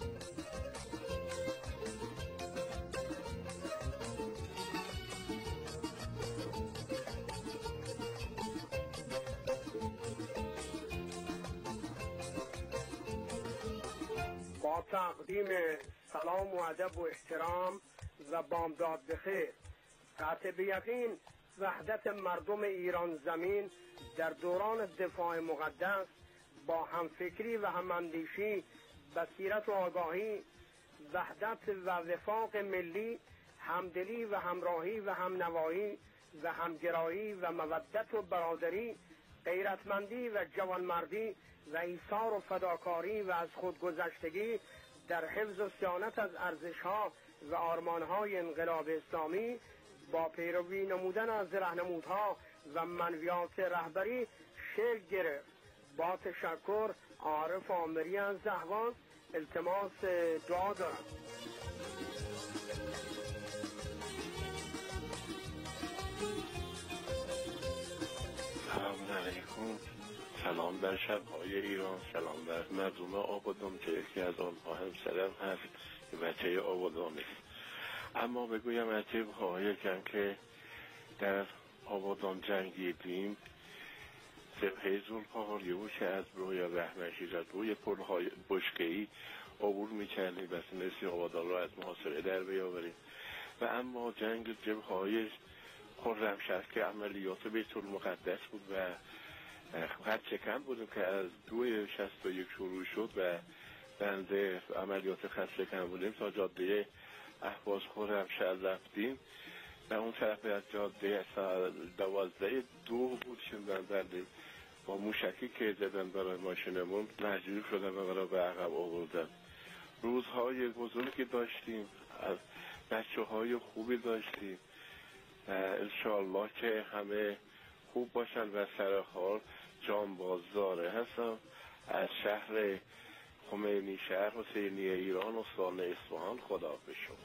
[SPEAKER 13] با تقدیم سلام و ادب و احترام و بامداد بخیر، قطع به یقین وحدت مردم ایران زمین در دوران دفاع مقدس با همفکری و هماندیشی، بصیرت و آگاهی، وحدت و وفاق ملی، همدلی و همراهی و همنوایی و همگرایی و مودت و برادری، غیرتمندی و جوانمردی و ایثار و فداکاری و از خودگذشتگی در حفظ و صیانت از ارزش‌ها و آرمان‌های انقلاب اسلامی با پیروی نمودن از راهنمودها و منویات رهبری شکل گرفت. با تشکر، عارف آمری از زهواز. التماس دعا دارم.
[SPEAKER 15] سلام علیکم. سلام بر شب‌های ایران، سلام بر مردم آبادان که یکی از آنها همسرم هست که بچه آبادان است. اما بگویم از طبق‌های کم که در آبادان جنگیدیم، سپه زلفقار بود که از روی رحمشی از روی پل‌های بشکه‌ای عبور می‌کردیم و تونستیم آبادان را از محاصره در بیاوریم. و اما جنگ جبهه‌های خرمشهر که عملیات بیت المقدس بود و خط شکن بودیم که از دو شصت و یک شروع شد و بنده عملیات خط شکن بودیم تا جاده اهواز خرمشهر رفتیم و اون طرف از جاده دوازده دو بود شدن بردیم با موشکی که زدن برای ماشینمون مجبور شدن و برای به عقب آوردن. روزهای بزرگی داشتیم، از بچه های خوبی داشتیم و انشاءالله که همه خوب باشن و سرحال. جانبازداره هستم از شهر خمینی، شهر حسینی ایران، استان اصفهان. خدا به شما.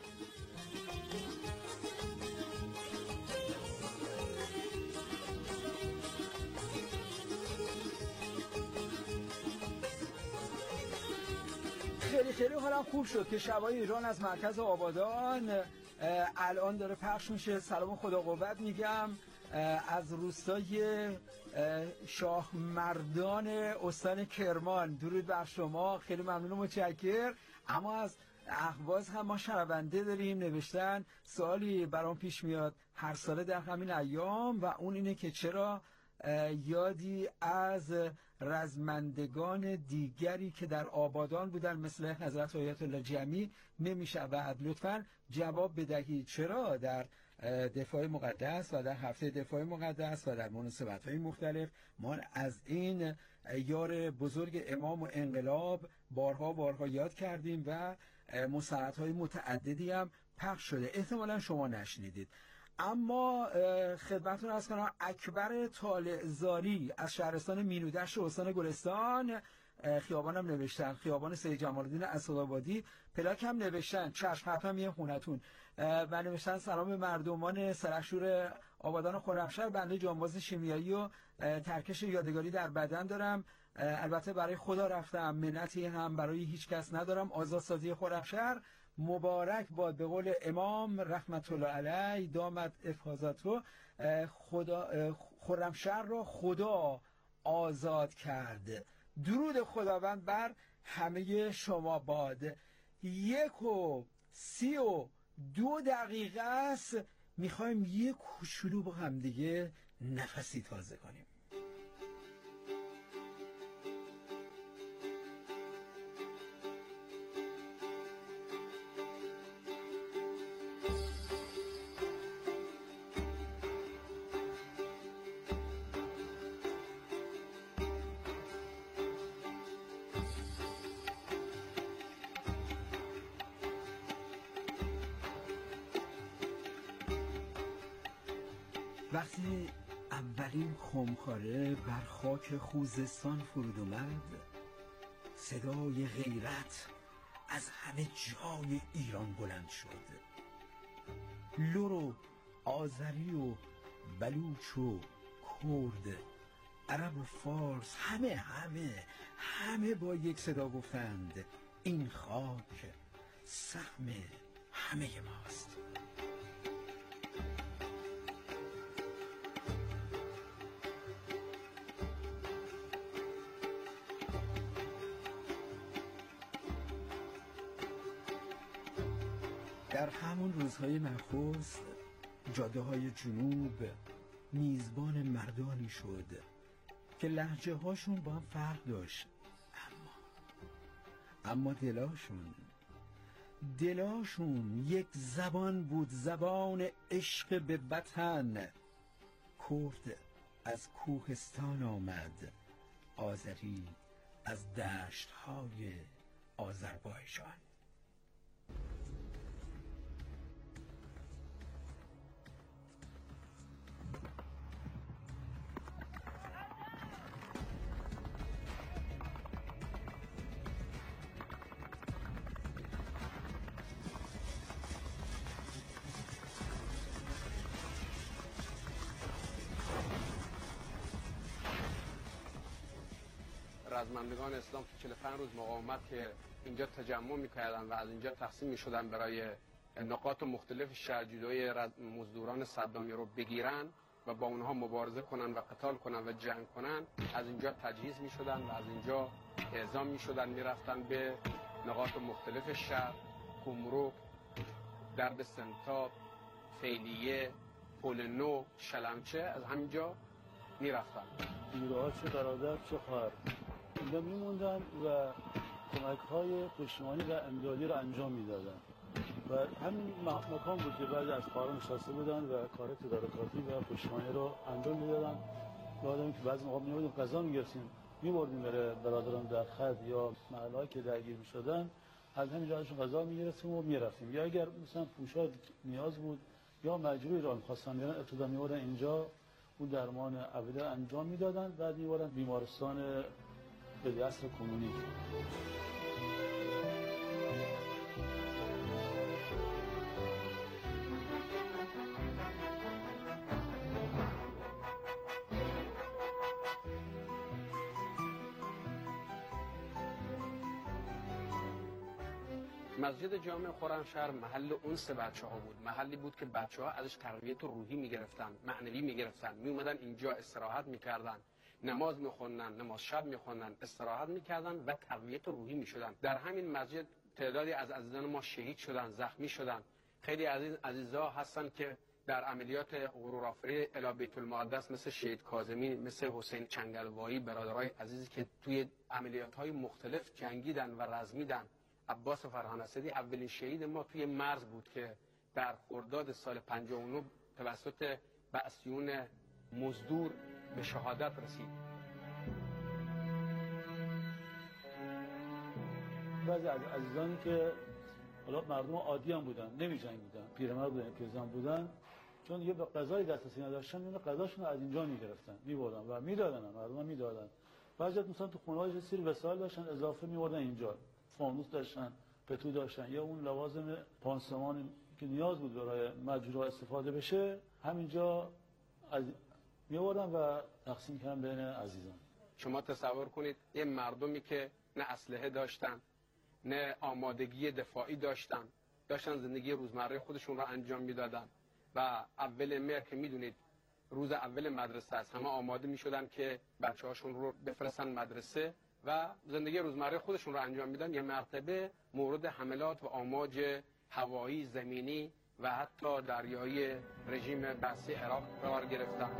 [SPEAKER 2] خیلی خیلی حالم خوب شد که شبای ایران از مرکز آبادان الان داره پخش میشه. سلام خدا قوت میگم از روستای شاهمردان استان کرمان. درود بر شما، خیلی ممنون و متشکر. اما از اهواز هم ما شنونده داریم، نوشتن سوالی برام پیش میاد هر ساله در همین ایام و اون اینه که چرا یادی از رزمندگان دیگری که در آبادان بودن مثل حضرت آیت الله جمی نمیشود. لطفاً جواب بدهید چرا در دفاع مقدس و در هفته دفاع مقدس و در مناسبت‌های مختلف ما از این یار بزرگ امام و انقلاب بارها بارها یاد کردیم و مستندهای متعددی هم پخش شده. احتمالاً شما نشنیدید. اما خدمتتون عرض کنم اکبر طالع‌زاری از شهرستان مینودشت و استان گلستان خیابانم نوشتن، خیابان سید جمال الدین اسدآبادی، پلاک هم نوشتن، چشم حتما یه خونتون و نوشتن سلام مردمان سرخشور آبادان و خرمشهر. بنده جانباز شیمیایی و ترکش یادگاری در بدن دارم، البته برای خدا رفتم، منتی هم برای هیچ کس ندارم. آزادسازی خرمشهر مبارک باد به قول امام رحمت الله علیه دامت افاظته. خدا خرمشهر را خدا آزاد کرد. درود خداوند بر همه شما باد. یک و سی و دو دقیقه است، میخوایم یک کوچولو با هم دیگه نفسی تازه کنیم. وقتی اولین خمخاره بر خاک خوزستان فرود اومد، صدای غیرت از همه جای ایران بلند شد. لور و آذری و بلوچ و کرد، عرب و فارس، همه همه همه با یک صدا گفتند این خاک سهم همه ماست. در همون روزهای نخست جاده های جنوب میزبان مردانی شد که لهجه هاشون با هم فرق داشت، اما اما دلاشون دلاشون یک زبان بود، زبان عشق به وطن. کرد از کوهستان آمد، آذری از دشت های آذربایجان.
[SPEAKER 16] رزمندگان اسلام تو چهل و پنج روز مقاومت که اینجا تجمع میکردن و از اینجا تقسیم میشدن برای نقاط مختلف شهر جلوی مزدوران صدامی رو بگیرن و با اونها مبارزه کنن و قتال کنن و جنگ کنن، از اینجا تجهیز میشدن و از اینجا اعزام میشدن، میرفتن به نقاط مختلف شهر، گمرک، درب سنتاب، فیلیه، پل نو، شلمچه از همینجا میرفتن.
[SPEAKER 17] نیروها چه برادر چه خواهر اینجا میموندن و کمک های پشتیبانی و امدادی رو انجام میدادن و همین مکان بود که بعضی از خواهران نشسته بودن و کار تدارکاتی و پشتیبانی رو انجام میدادن. یادم که بعضی موقع می‌بودیم غذا می‌گرفتیم می‌بردیم برای برادران در خط یا محلهایی که درگیر می‌شدن، از همین جاهاشون غذا می‌گرفتیم و می‌رفتیم. یا اگر مثلا پوشاک نیاز بود یا مجبوری را می‌خواستن بیارن، ابتدا می‌بردن اینجا اون درمان اولیه انجام می‌دادن، بعد می‌بردن بیمارستان به اصل کنونی.
[SPEAKER 16] مسجد جامع خرمشهر محل انس بچه‌ها بود، محلی بود که بچه‌ها ازش تربیت روحی می‌گرفتن، معنوی می‌گرفتن، می‌اومدن اینجا استراحت می‌کردن، نماز می‌خوندن، نماز شب می‌خوندن، استراحت می‌کردن و تربیت روحی می‌شدن. در همین مسجد تعدادی از عزیزان ما شهید شدن، زخمی شدن. خیلی عزیز عزیزا هستن که در عملیات غرورآفرین الی بیت المقدس مثل شهید کاظمی، مثل حسین چنگلوایی، برادرای عزیزی که توی عملیات‌های مختلف جنگیدن و رزمیدن. عباس فرهان اسدی اولین شهید ما توی مرز بود که در خرداد سال پنجاه و نه توسط بعثیون مزدور به شهادت رسید.
[SPEAKER 17] بعضی از عزیزانی که حالا مردم عادی هم بودن، نمی جنگیدن، پیرمرد بودن، پیرزن بودن، چون یه به قضای دسترسی نداشتن، اون قضاشون رو از اینجا می‌گرفتن، می‌بردن و می‌دادن، مردم می‌دادن. بعضی مثلا تو خونه‌های سیر وسایل داشتن، اضافه می‌بردن اینجا. فانوس داشتن، پتو داشتن، یا اون لوازم پانسمان که نیاز بود برای مجروح استفاده بشه، همینجا از می‌آوردن و تقسیم کردن بین عزیزان.
[SPEAKER 16] شما تصور کنید یه مردمی که نه اسلحه داشتن، نه آمادگی دفاعی داشتن، داشتن زندگی روزمره خودشون را انجام میدادن و اول مهر که میدونید روز اول مدرسه است، همه آماده میشدن که بچه‌هاشون رو بفرستن مدرسه و زندگی روزمره خودشون رو انجام میدن. یه مرتبه مورد حملات و آماج هوایی، زمینی و حتی دریایی رژیم بعثی عراق قرار گرفتن.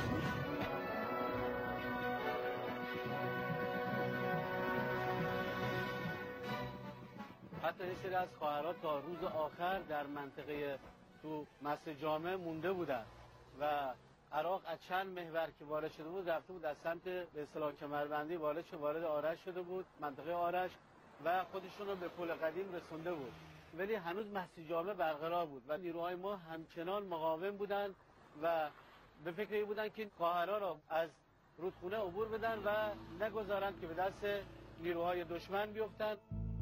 [SPEAKER 18] حتی یه سری از خواهرها تا روز آخر در منطقه تو مسجد جامع مونده بودن و عراق از چند محور که وارد شده بود رفته بود از سمت به اصطلاح کمربندی وارد شده، وارد آرش شده بود، منطقه آرش، و خودشون رو به پل قدیم رسونده بود، ولی هنوز مسجد جامع برقرار بود و نیروهای ما همچنان مقاوم بودن و به فکر این بودن که خواهرها را از رودخونه عبور بدن و نگذارند که به دست نیروهای دشمن بیفتند.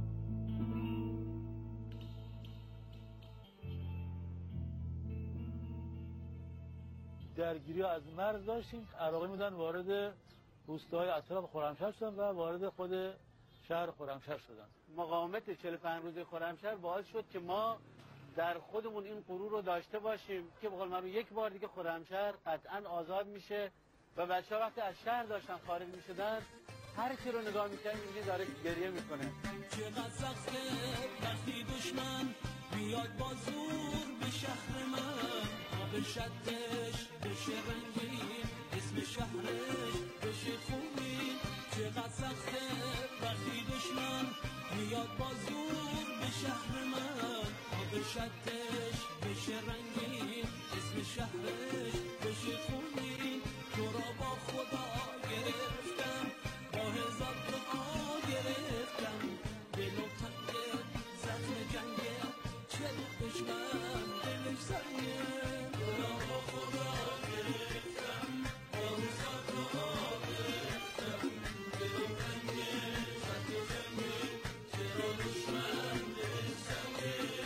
[SPEAKER 17] درگیری از مرز داشتیم، عراقی بودن وارد روستاهای اطراف خرمشهر شدن و وارد خود شهر خرمشهر شدن.
[SPEAKER 18] مقاومت چهل و پنج روزه خرمشهر باعث شد که ما در خودمون این غرور رو داشته باشیم که به قول معروف یک بار دیگه خرمشهر قطعا آزاد میشه و بچه‌ها وقتی از شهر داشتن خارج میشدن هر کی رو نگاه میکنن اینجوری داره گریه میکنه.
[SPEAKER 5] چقدر سخته وقتی دشمن بیاد با زور به شهر من، آب شدش بشه رنگین، اسم شهرش بشه خونین. چقدر سخته وقتی دشمن بیاد با زور به شهر من، آب شدش بشه رنگین، اسم شهرش بشه خونین. تو را با خدا گرفتم، با هزار دعا گرفتم، دل و تنگ زخم جنگه چه دشمن دلش سنگه. تو را با خدا گرفتم، با هزار دعا گرفتم، دل و تنگ زخم جنگه چه دشمن دلش سنگه.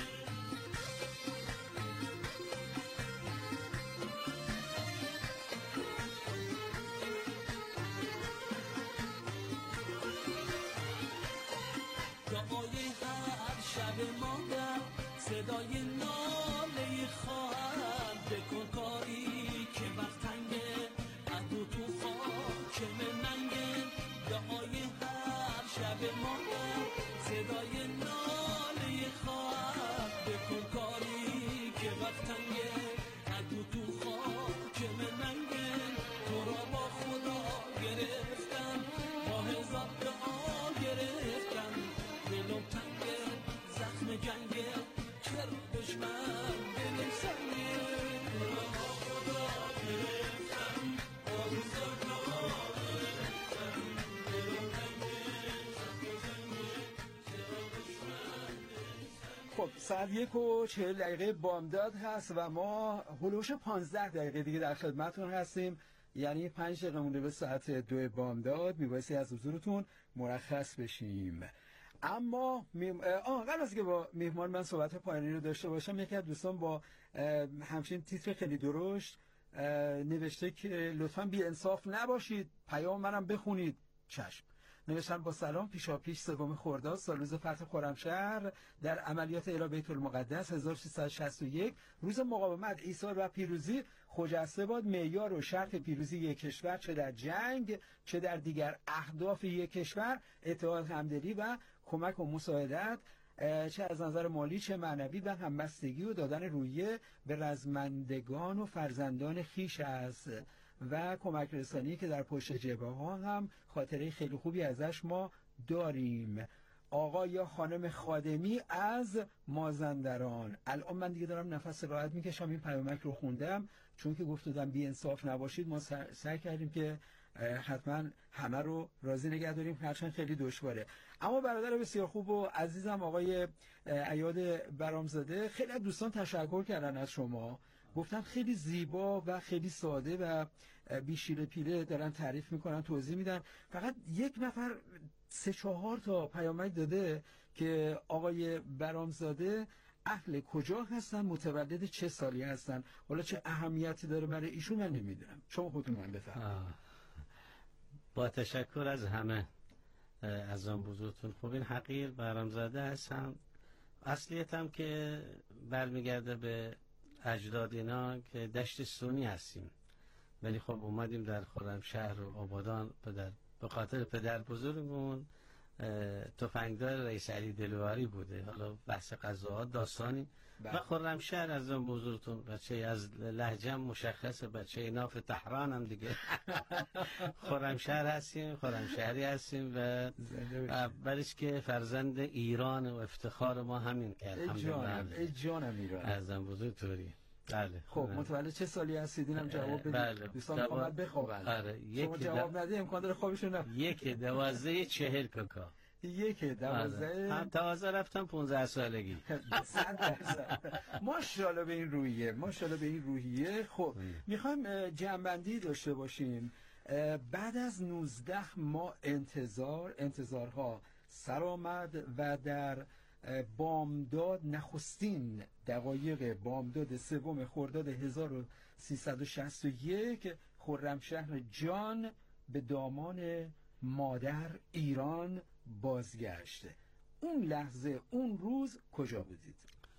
[SPEAKER 5] دعای هر شب مادر، صدای ناله خواهر، بکن کاری که وقت تنگه، عدو تو خاکم ننگه. دعای هر شب مادر، صدای ناله خواهر، بکن کاری که وقت تنگه، عدو تو خاکم
[SPEAKER 2] خب ساعت یک و چهل دقیقه بامداد هست و ما هلوش پانزده دقیقه دیگه در خدمتتون هستیم، یعنی پنج دقیقه مونده به ساعت دو بامداد. میبایستی از حضورتون مرخص بشیم. اما میم... آه قبل از که با میهمان من صحبت پایانی رو داشته باشم، یکی از دوستان با همچین تیتر خیلی درشت نوشته که لطفاً بی انصاف نباشید، پیام منم بخونید. چشم. نوشتن با سلام، پیشا پیش سوم خرداد سال روز فتح خرمشهر در عملیات الی بیت المقدس هزار و سیصد و شصت و یک، روز مقاومت، ایثار و پیروزی، خجسته باد معیار و شرط پیروزی یک کشور، چه در جنگ چه در دیگر اهداف یک کشور، اتحاد، همدلی و کمک و مساعدت، چه از نظر مالی چه معنوی، و همبستگی و دادن رویه به رزمندگان و فرزندان خیش است و کمک رسانی که در پشت جبهه ها هم خاطره خیلی خوبی ازش ما داریم. آقا یا خانم خادمی از مازندران. الان من دیگه دارم نفس راحت میکشم، این پیامک رو خوندم چون که گفت دادم بی انصاف نباشید. ما سعی کردیم که حتما همه رو راضی نگه داریم، هرچند خیلی دشواره. اما برادر بسیار خوب و عزیزم آقای عیاد برامزاده، خیلی از دوستان تشکر کردن از شما، گفتن خیلی زیبا و خیلی ساده و بی شیره پیله دارن تعریف میکنن، توضیح میدن. فقط یک نفر سه چهار تا پیامک داده که آقای برامزاده اهل کجا هستن، متولد چه سالی هستن. حالا چه اهمیتی داره برای ایشون من نمیدونم، شما خودتون من بفرمایید.
[SPEAKER 1] با تشکر از همه از آن بزرگتون. خب این حقیر برامزاده هستم، اصلیتم که برمیگرده به اجداد اینا که دشت سونی هستیم، ولی خب اومدیم در خرمشهر و آبادان پدر به خاطر پدر بزرگمون تفنگدار رئیس علی دلواری بوده. حالا بحث قضاوت داستانی و خرمشهر از اون بزرگتون، بچه از لهجم مشخصه، بچه ناف تهران هم دیگه خرمشهر هستیم، خرمشهری هستیم و اولش که فرزند ایران و افتخار ما همین کرد.
[SPEAKER 2] ای جانم ایران
[SPEAKER 1] ازم بزرگ توری. بله.
[SPEAKER 2] خب متولد چه سالی هستید اینم جواب بدید.
[SPEAKER 1] بله.
[SPEAKER 2] دوستان میخوام بخوابن.
[SPEAKER 1] آره.
[SPEAKER 2] شما جواب ندید امکان داره خوابشون نبره.
[SPEAKER 1] یک دوازده چهل ککا.
[SPEAKER 2] یک دوازده
[SPEAKER 1] هم تازه رفتم پونزده سالگی.
[SPEAKER 2] صد درصد. ماشاءالله به این روحیه، ماشاءالله به این روحیه. خب میخوایم جمع‌بندی داشته باشیم. بعد از نوزده ماه انتظار، انتظارها سر آمد و در بامداد نخستین دقایق بامداد سوم خرداد هزار و سیصد و شصت و یک خرمشهر جان به دامان مادر ایران بازگشته. اون لحظه، اون روز کجا بودید؟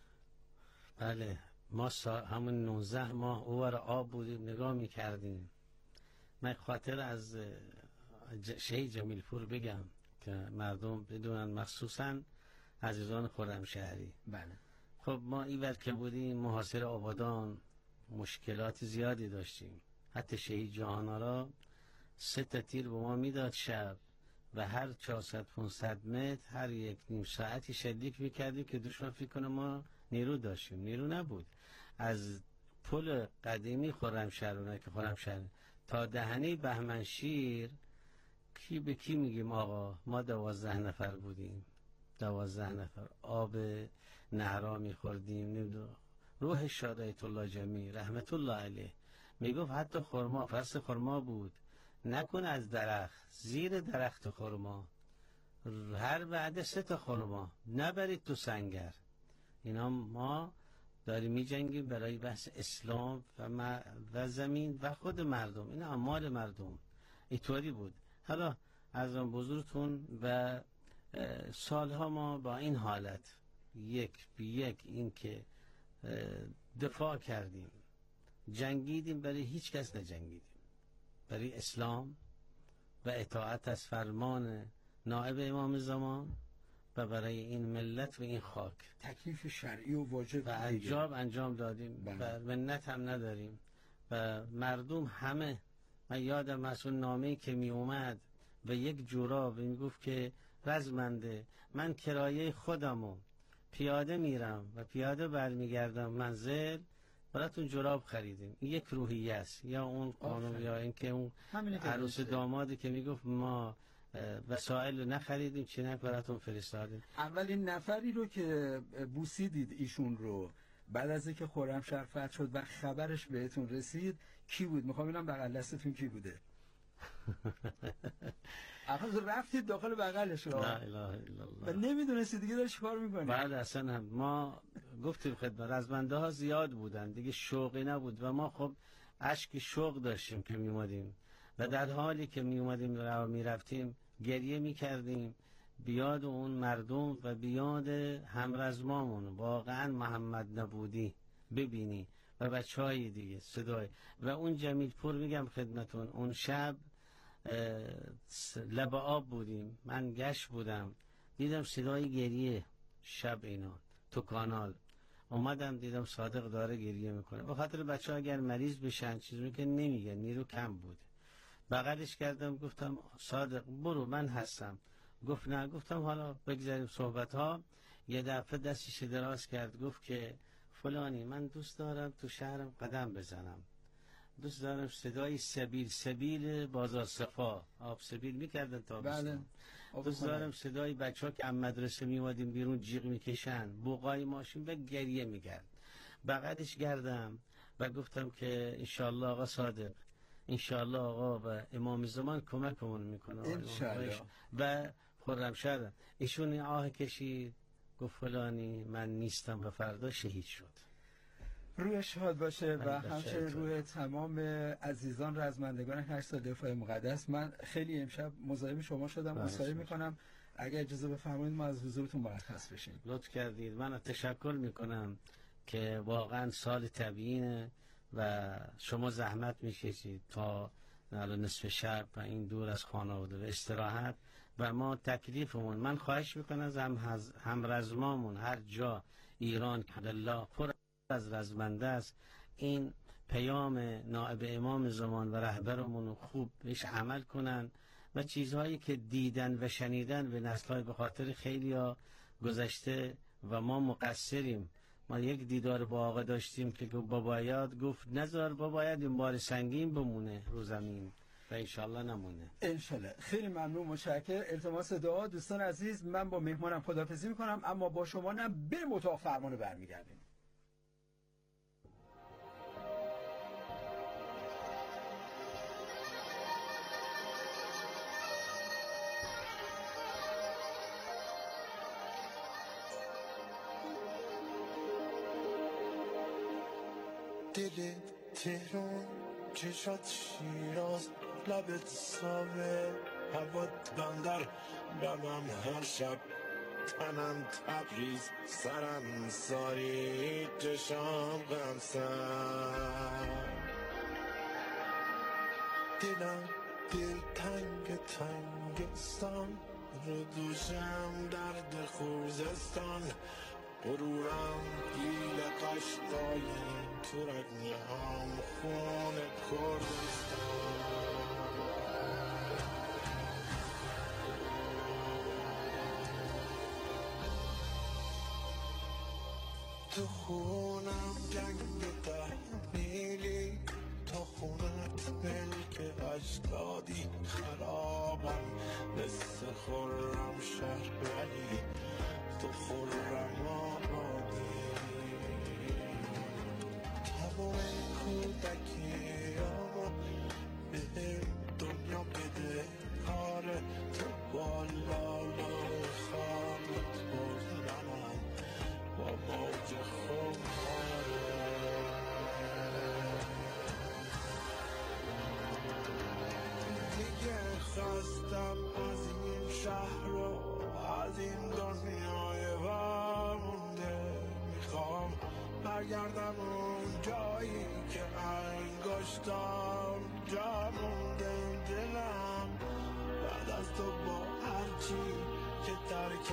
[SPEAKER 1] بله، ما همون نوزده ماه اوور آب بودیم، نگاه میکردیم. من خاطر از شهید جمیل پور بگم که مردم بدونن، مخصوصاً عزیزان خرمشهری.
[SPEAKER 2] بله.
[SPEAKER 1] خب ما اینور که بودیم محاصره آبادان مشکلات زیادی داشتیم. حتی شهید جهان‌آرا سه تا تیر به ما میداد شب و هر چهارصد پانصد متر هر یک نیم ساعتی شلیک میکردیم که دشمن فکر کنه ما نیرو داشتیم. نیرو نبود. از پل قدیمی خرمشهر که خرمشهر تا دهنه بهمنشیر کی به کی میگیم آقا، ما دوازده نفر بودیم، دوازده نفر آب نهرا میخوردیم. نمیدونم روح شاد آیت الله جمی رحمت الله علیه میگفت حتی خرما، فصل خرما بود، نکن از درخت، زیر درخت خرما، هر بعد سه تا خرما نبرید تو سنگر. اینا ما داریم می جنگیم برای بحث اسلام و, و زمین و خود مردم. این اموال مردم اینطوری بود. حالا از آن بزرگتون و سالها ما با این حالت یک بی یک این که دفاع کردیم، جنگیدیم، برای هیچ کس نجنگیدیم، برای اسلام و اطاعت از فرمان نائب امام زمان و برای این ملت و این خاک
[SPEAKER 2] تکلیف شرعی و واجب
[SPEAKER 1] و انجام انجام دادیم و منت هم نداریم. و مردم همه، من یادم از اون نامه‌ای که می اومد و یک جوراب می گفت که رزمنده من کرایه خودمو پیاده میرم و پیاده برمیگردم منزل، براتون جوراب خریدیم. این یک روحیه است. یا اون قانون یا اینکه اون عروس دامادی که میگفت ما وسایل رو نخریدیم، چینک براتون فرستادیم.
[SPEAKER 2] اولین نفری رو که بوسیدید ایشون رو بعد از اینکه خرمشهر فتح شد و خبرش بهتون رسید کی بود؟ میخوام ببینم بغل دستتون کی بوده. اصلا رفتید داخل بغلش رو؟
[SPEAKER 1] لا اله الا الله.
[SPEAKER 2] و نمیدونستی دیگه داری چیکار میکنی؟
[SPEAKER 1] بعد اصلا هم ما گفتیم خدمت رزمنده ها زیاد بودن دیگه، شوقی نبود و ما خب اشک شوق داشتیم که میومدیم و در حالی که میومدیم و میرفتیم گریه میکردیم بیاد اون مردم و بیاد همرزمامون واقعا محمد نبودی ببینی و بچه های دیگه صدای و اون جمیل پور. میگم خدمتون اون شب لب آب بودیم، من گشت بودم دیدم صدای گریه شب اینا تو کانال، اومدم دیدم صادق داره گریه میکنه به خاطر بچه ها اگر مریض بشن چیزی که نمیگن نیرو کم بوده. بغلش کردم گفتم صادق برو من هستم. گفت نه. گفتم حالا بگذاریم صحبت ها. یه دفعه دستش دراز کرد گفت که فلانی من دوست دارم تو شهرم قدم بزنم، دوست دارم صدای سبیل سبیل بازار صفا آب سبیل میکردن تا
[SPEAKER 2] بله.
[SPEAKER 1] دوست دارم صدای بچه ها که ام مدرسه میوادیم بیرون جیغ میکشن بوقای ماشین به گریه میگرد. بغلش گردم و گفتم که انشالله آقا صادق، انشالله آقا و امام زمان کمکمون میکنه
[SPEAKER 2] انشالله.
[SPEAKER 1] و خرمشهر ایشون آه کشید گفت فلانی من نیستم و فردا شهید شد.
[SPEAKER 2] روح شاد باشه و همچنین روح تمام عزیزان رزمندگان هشت سال دفاع مقدس. من خیلی امشب مزاحم شما شدم، عذرخواهی میکنم. اگر اجازه بفرمایید ما از حضورتون مرخص بشیم.
[SPEAKER 1] لطف کردید. من تشکر میکنم که واقعا سال طبیعینه و شما زحمت میکشید تا نصف شب و این دور از خانواده و استراحت و ما تکلیفمون. من خواهش میکنم از هم, هم رزمامون هر جا ایران که الله پر از رزمنده است این پیام نائب امام زمان و رهبرمون خوب بهش عمل کنن و چیزهایی که دیدن و شنیدن به نسل‌های به خاطر خیلی ها گذشته و ما مقصریم. ما یک دیدار با آقا داشتیم که بابایاد گفت نذار بابایاد این بار سنگین بمونه رو زمین و انشالله نمونه.
[SPEAKER 2] انشالله. خیلی ممنون، متشکرم. التماس دعا. دوستان عزیز من با مهمانم خداحافظی میکنم اما با شما نه بریم اتاق فرمان برمیگردیم.
[SPEAKER 19] دل تهران چشات شیراز لبت صافه هوات بندر لبم هر شب تنم تبریز سرم ساری چشام غمسر دلم دل تنگ تنگستان رو دوشم درد خوزستان غرورم گیل قشقایی تو رگنیام خون کردستان تو خونم جنگ تحمیلی تا خونت ملک اجدادی خرابم مثل خرم شهر ولی تو خرم آبادی تمام کودکیامو به دنیا بده کار تو بالا خانت بردنم با موج خماره دیگه خواستم از این شهر و از این دنیای وامونده میخوام برگردم اون جایی که انگشتام جا مونده دلم بعد از تو با هرچی که ترک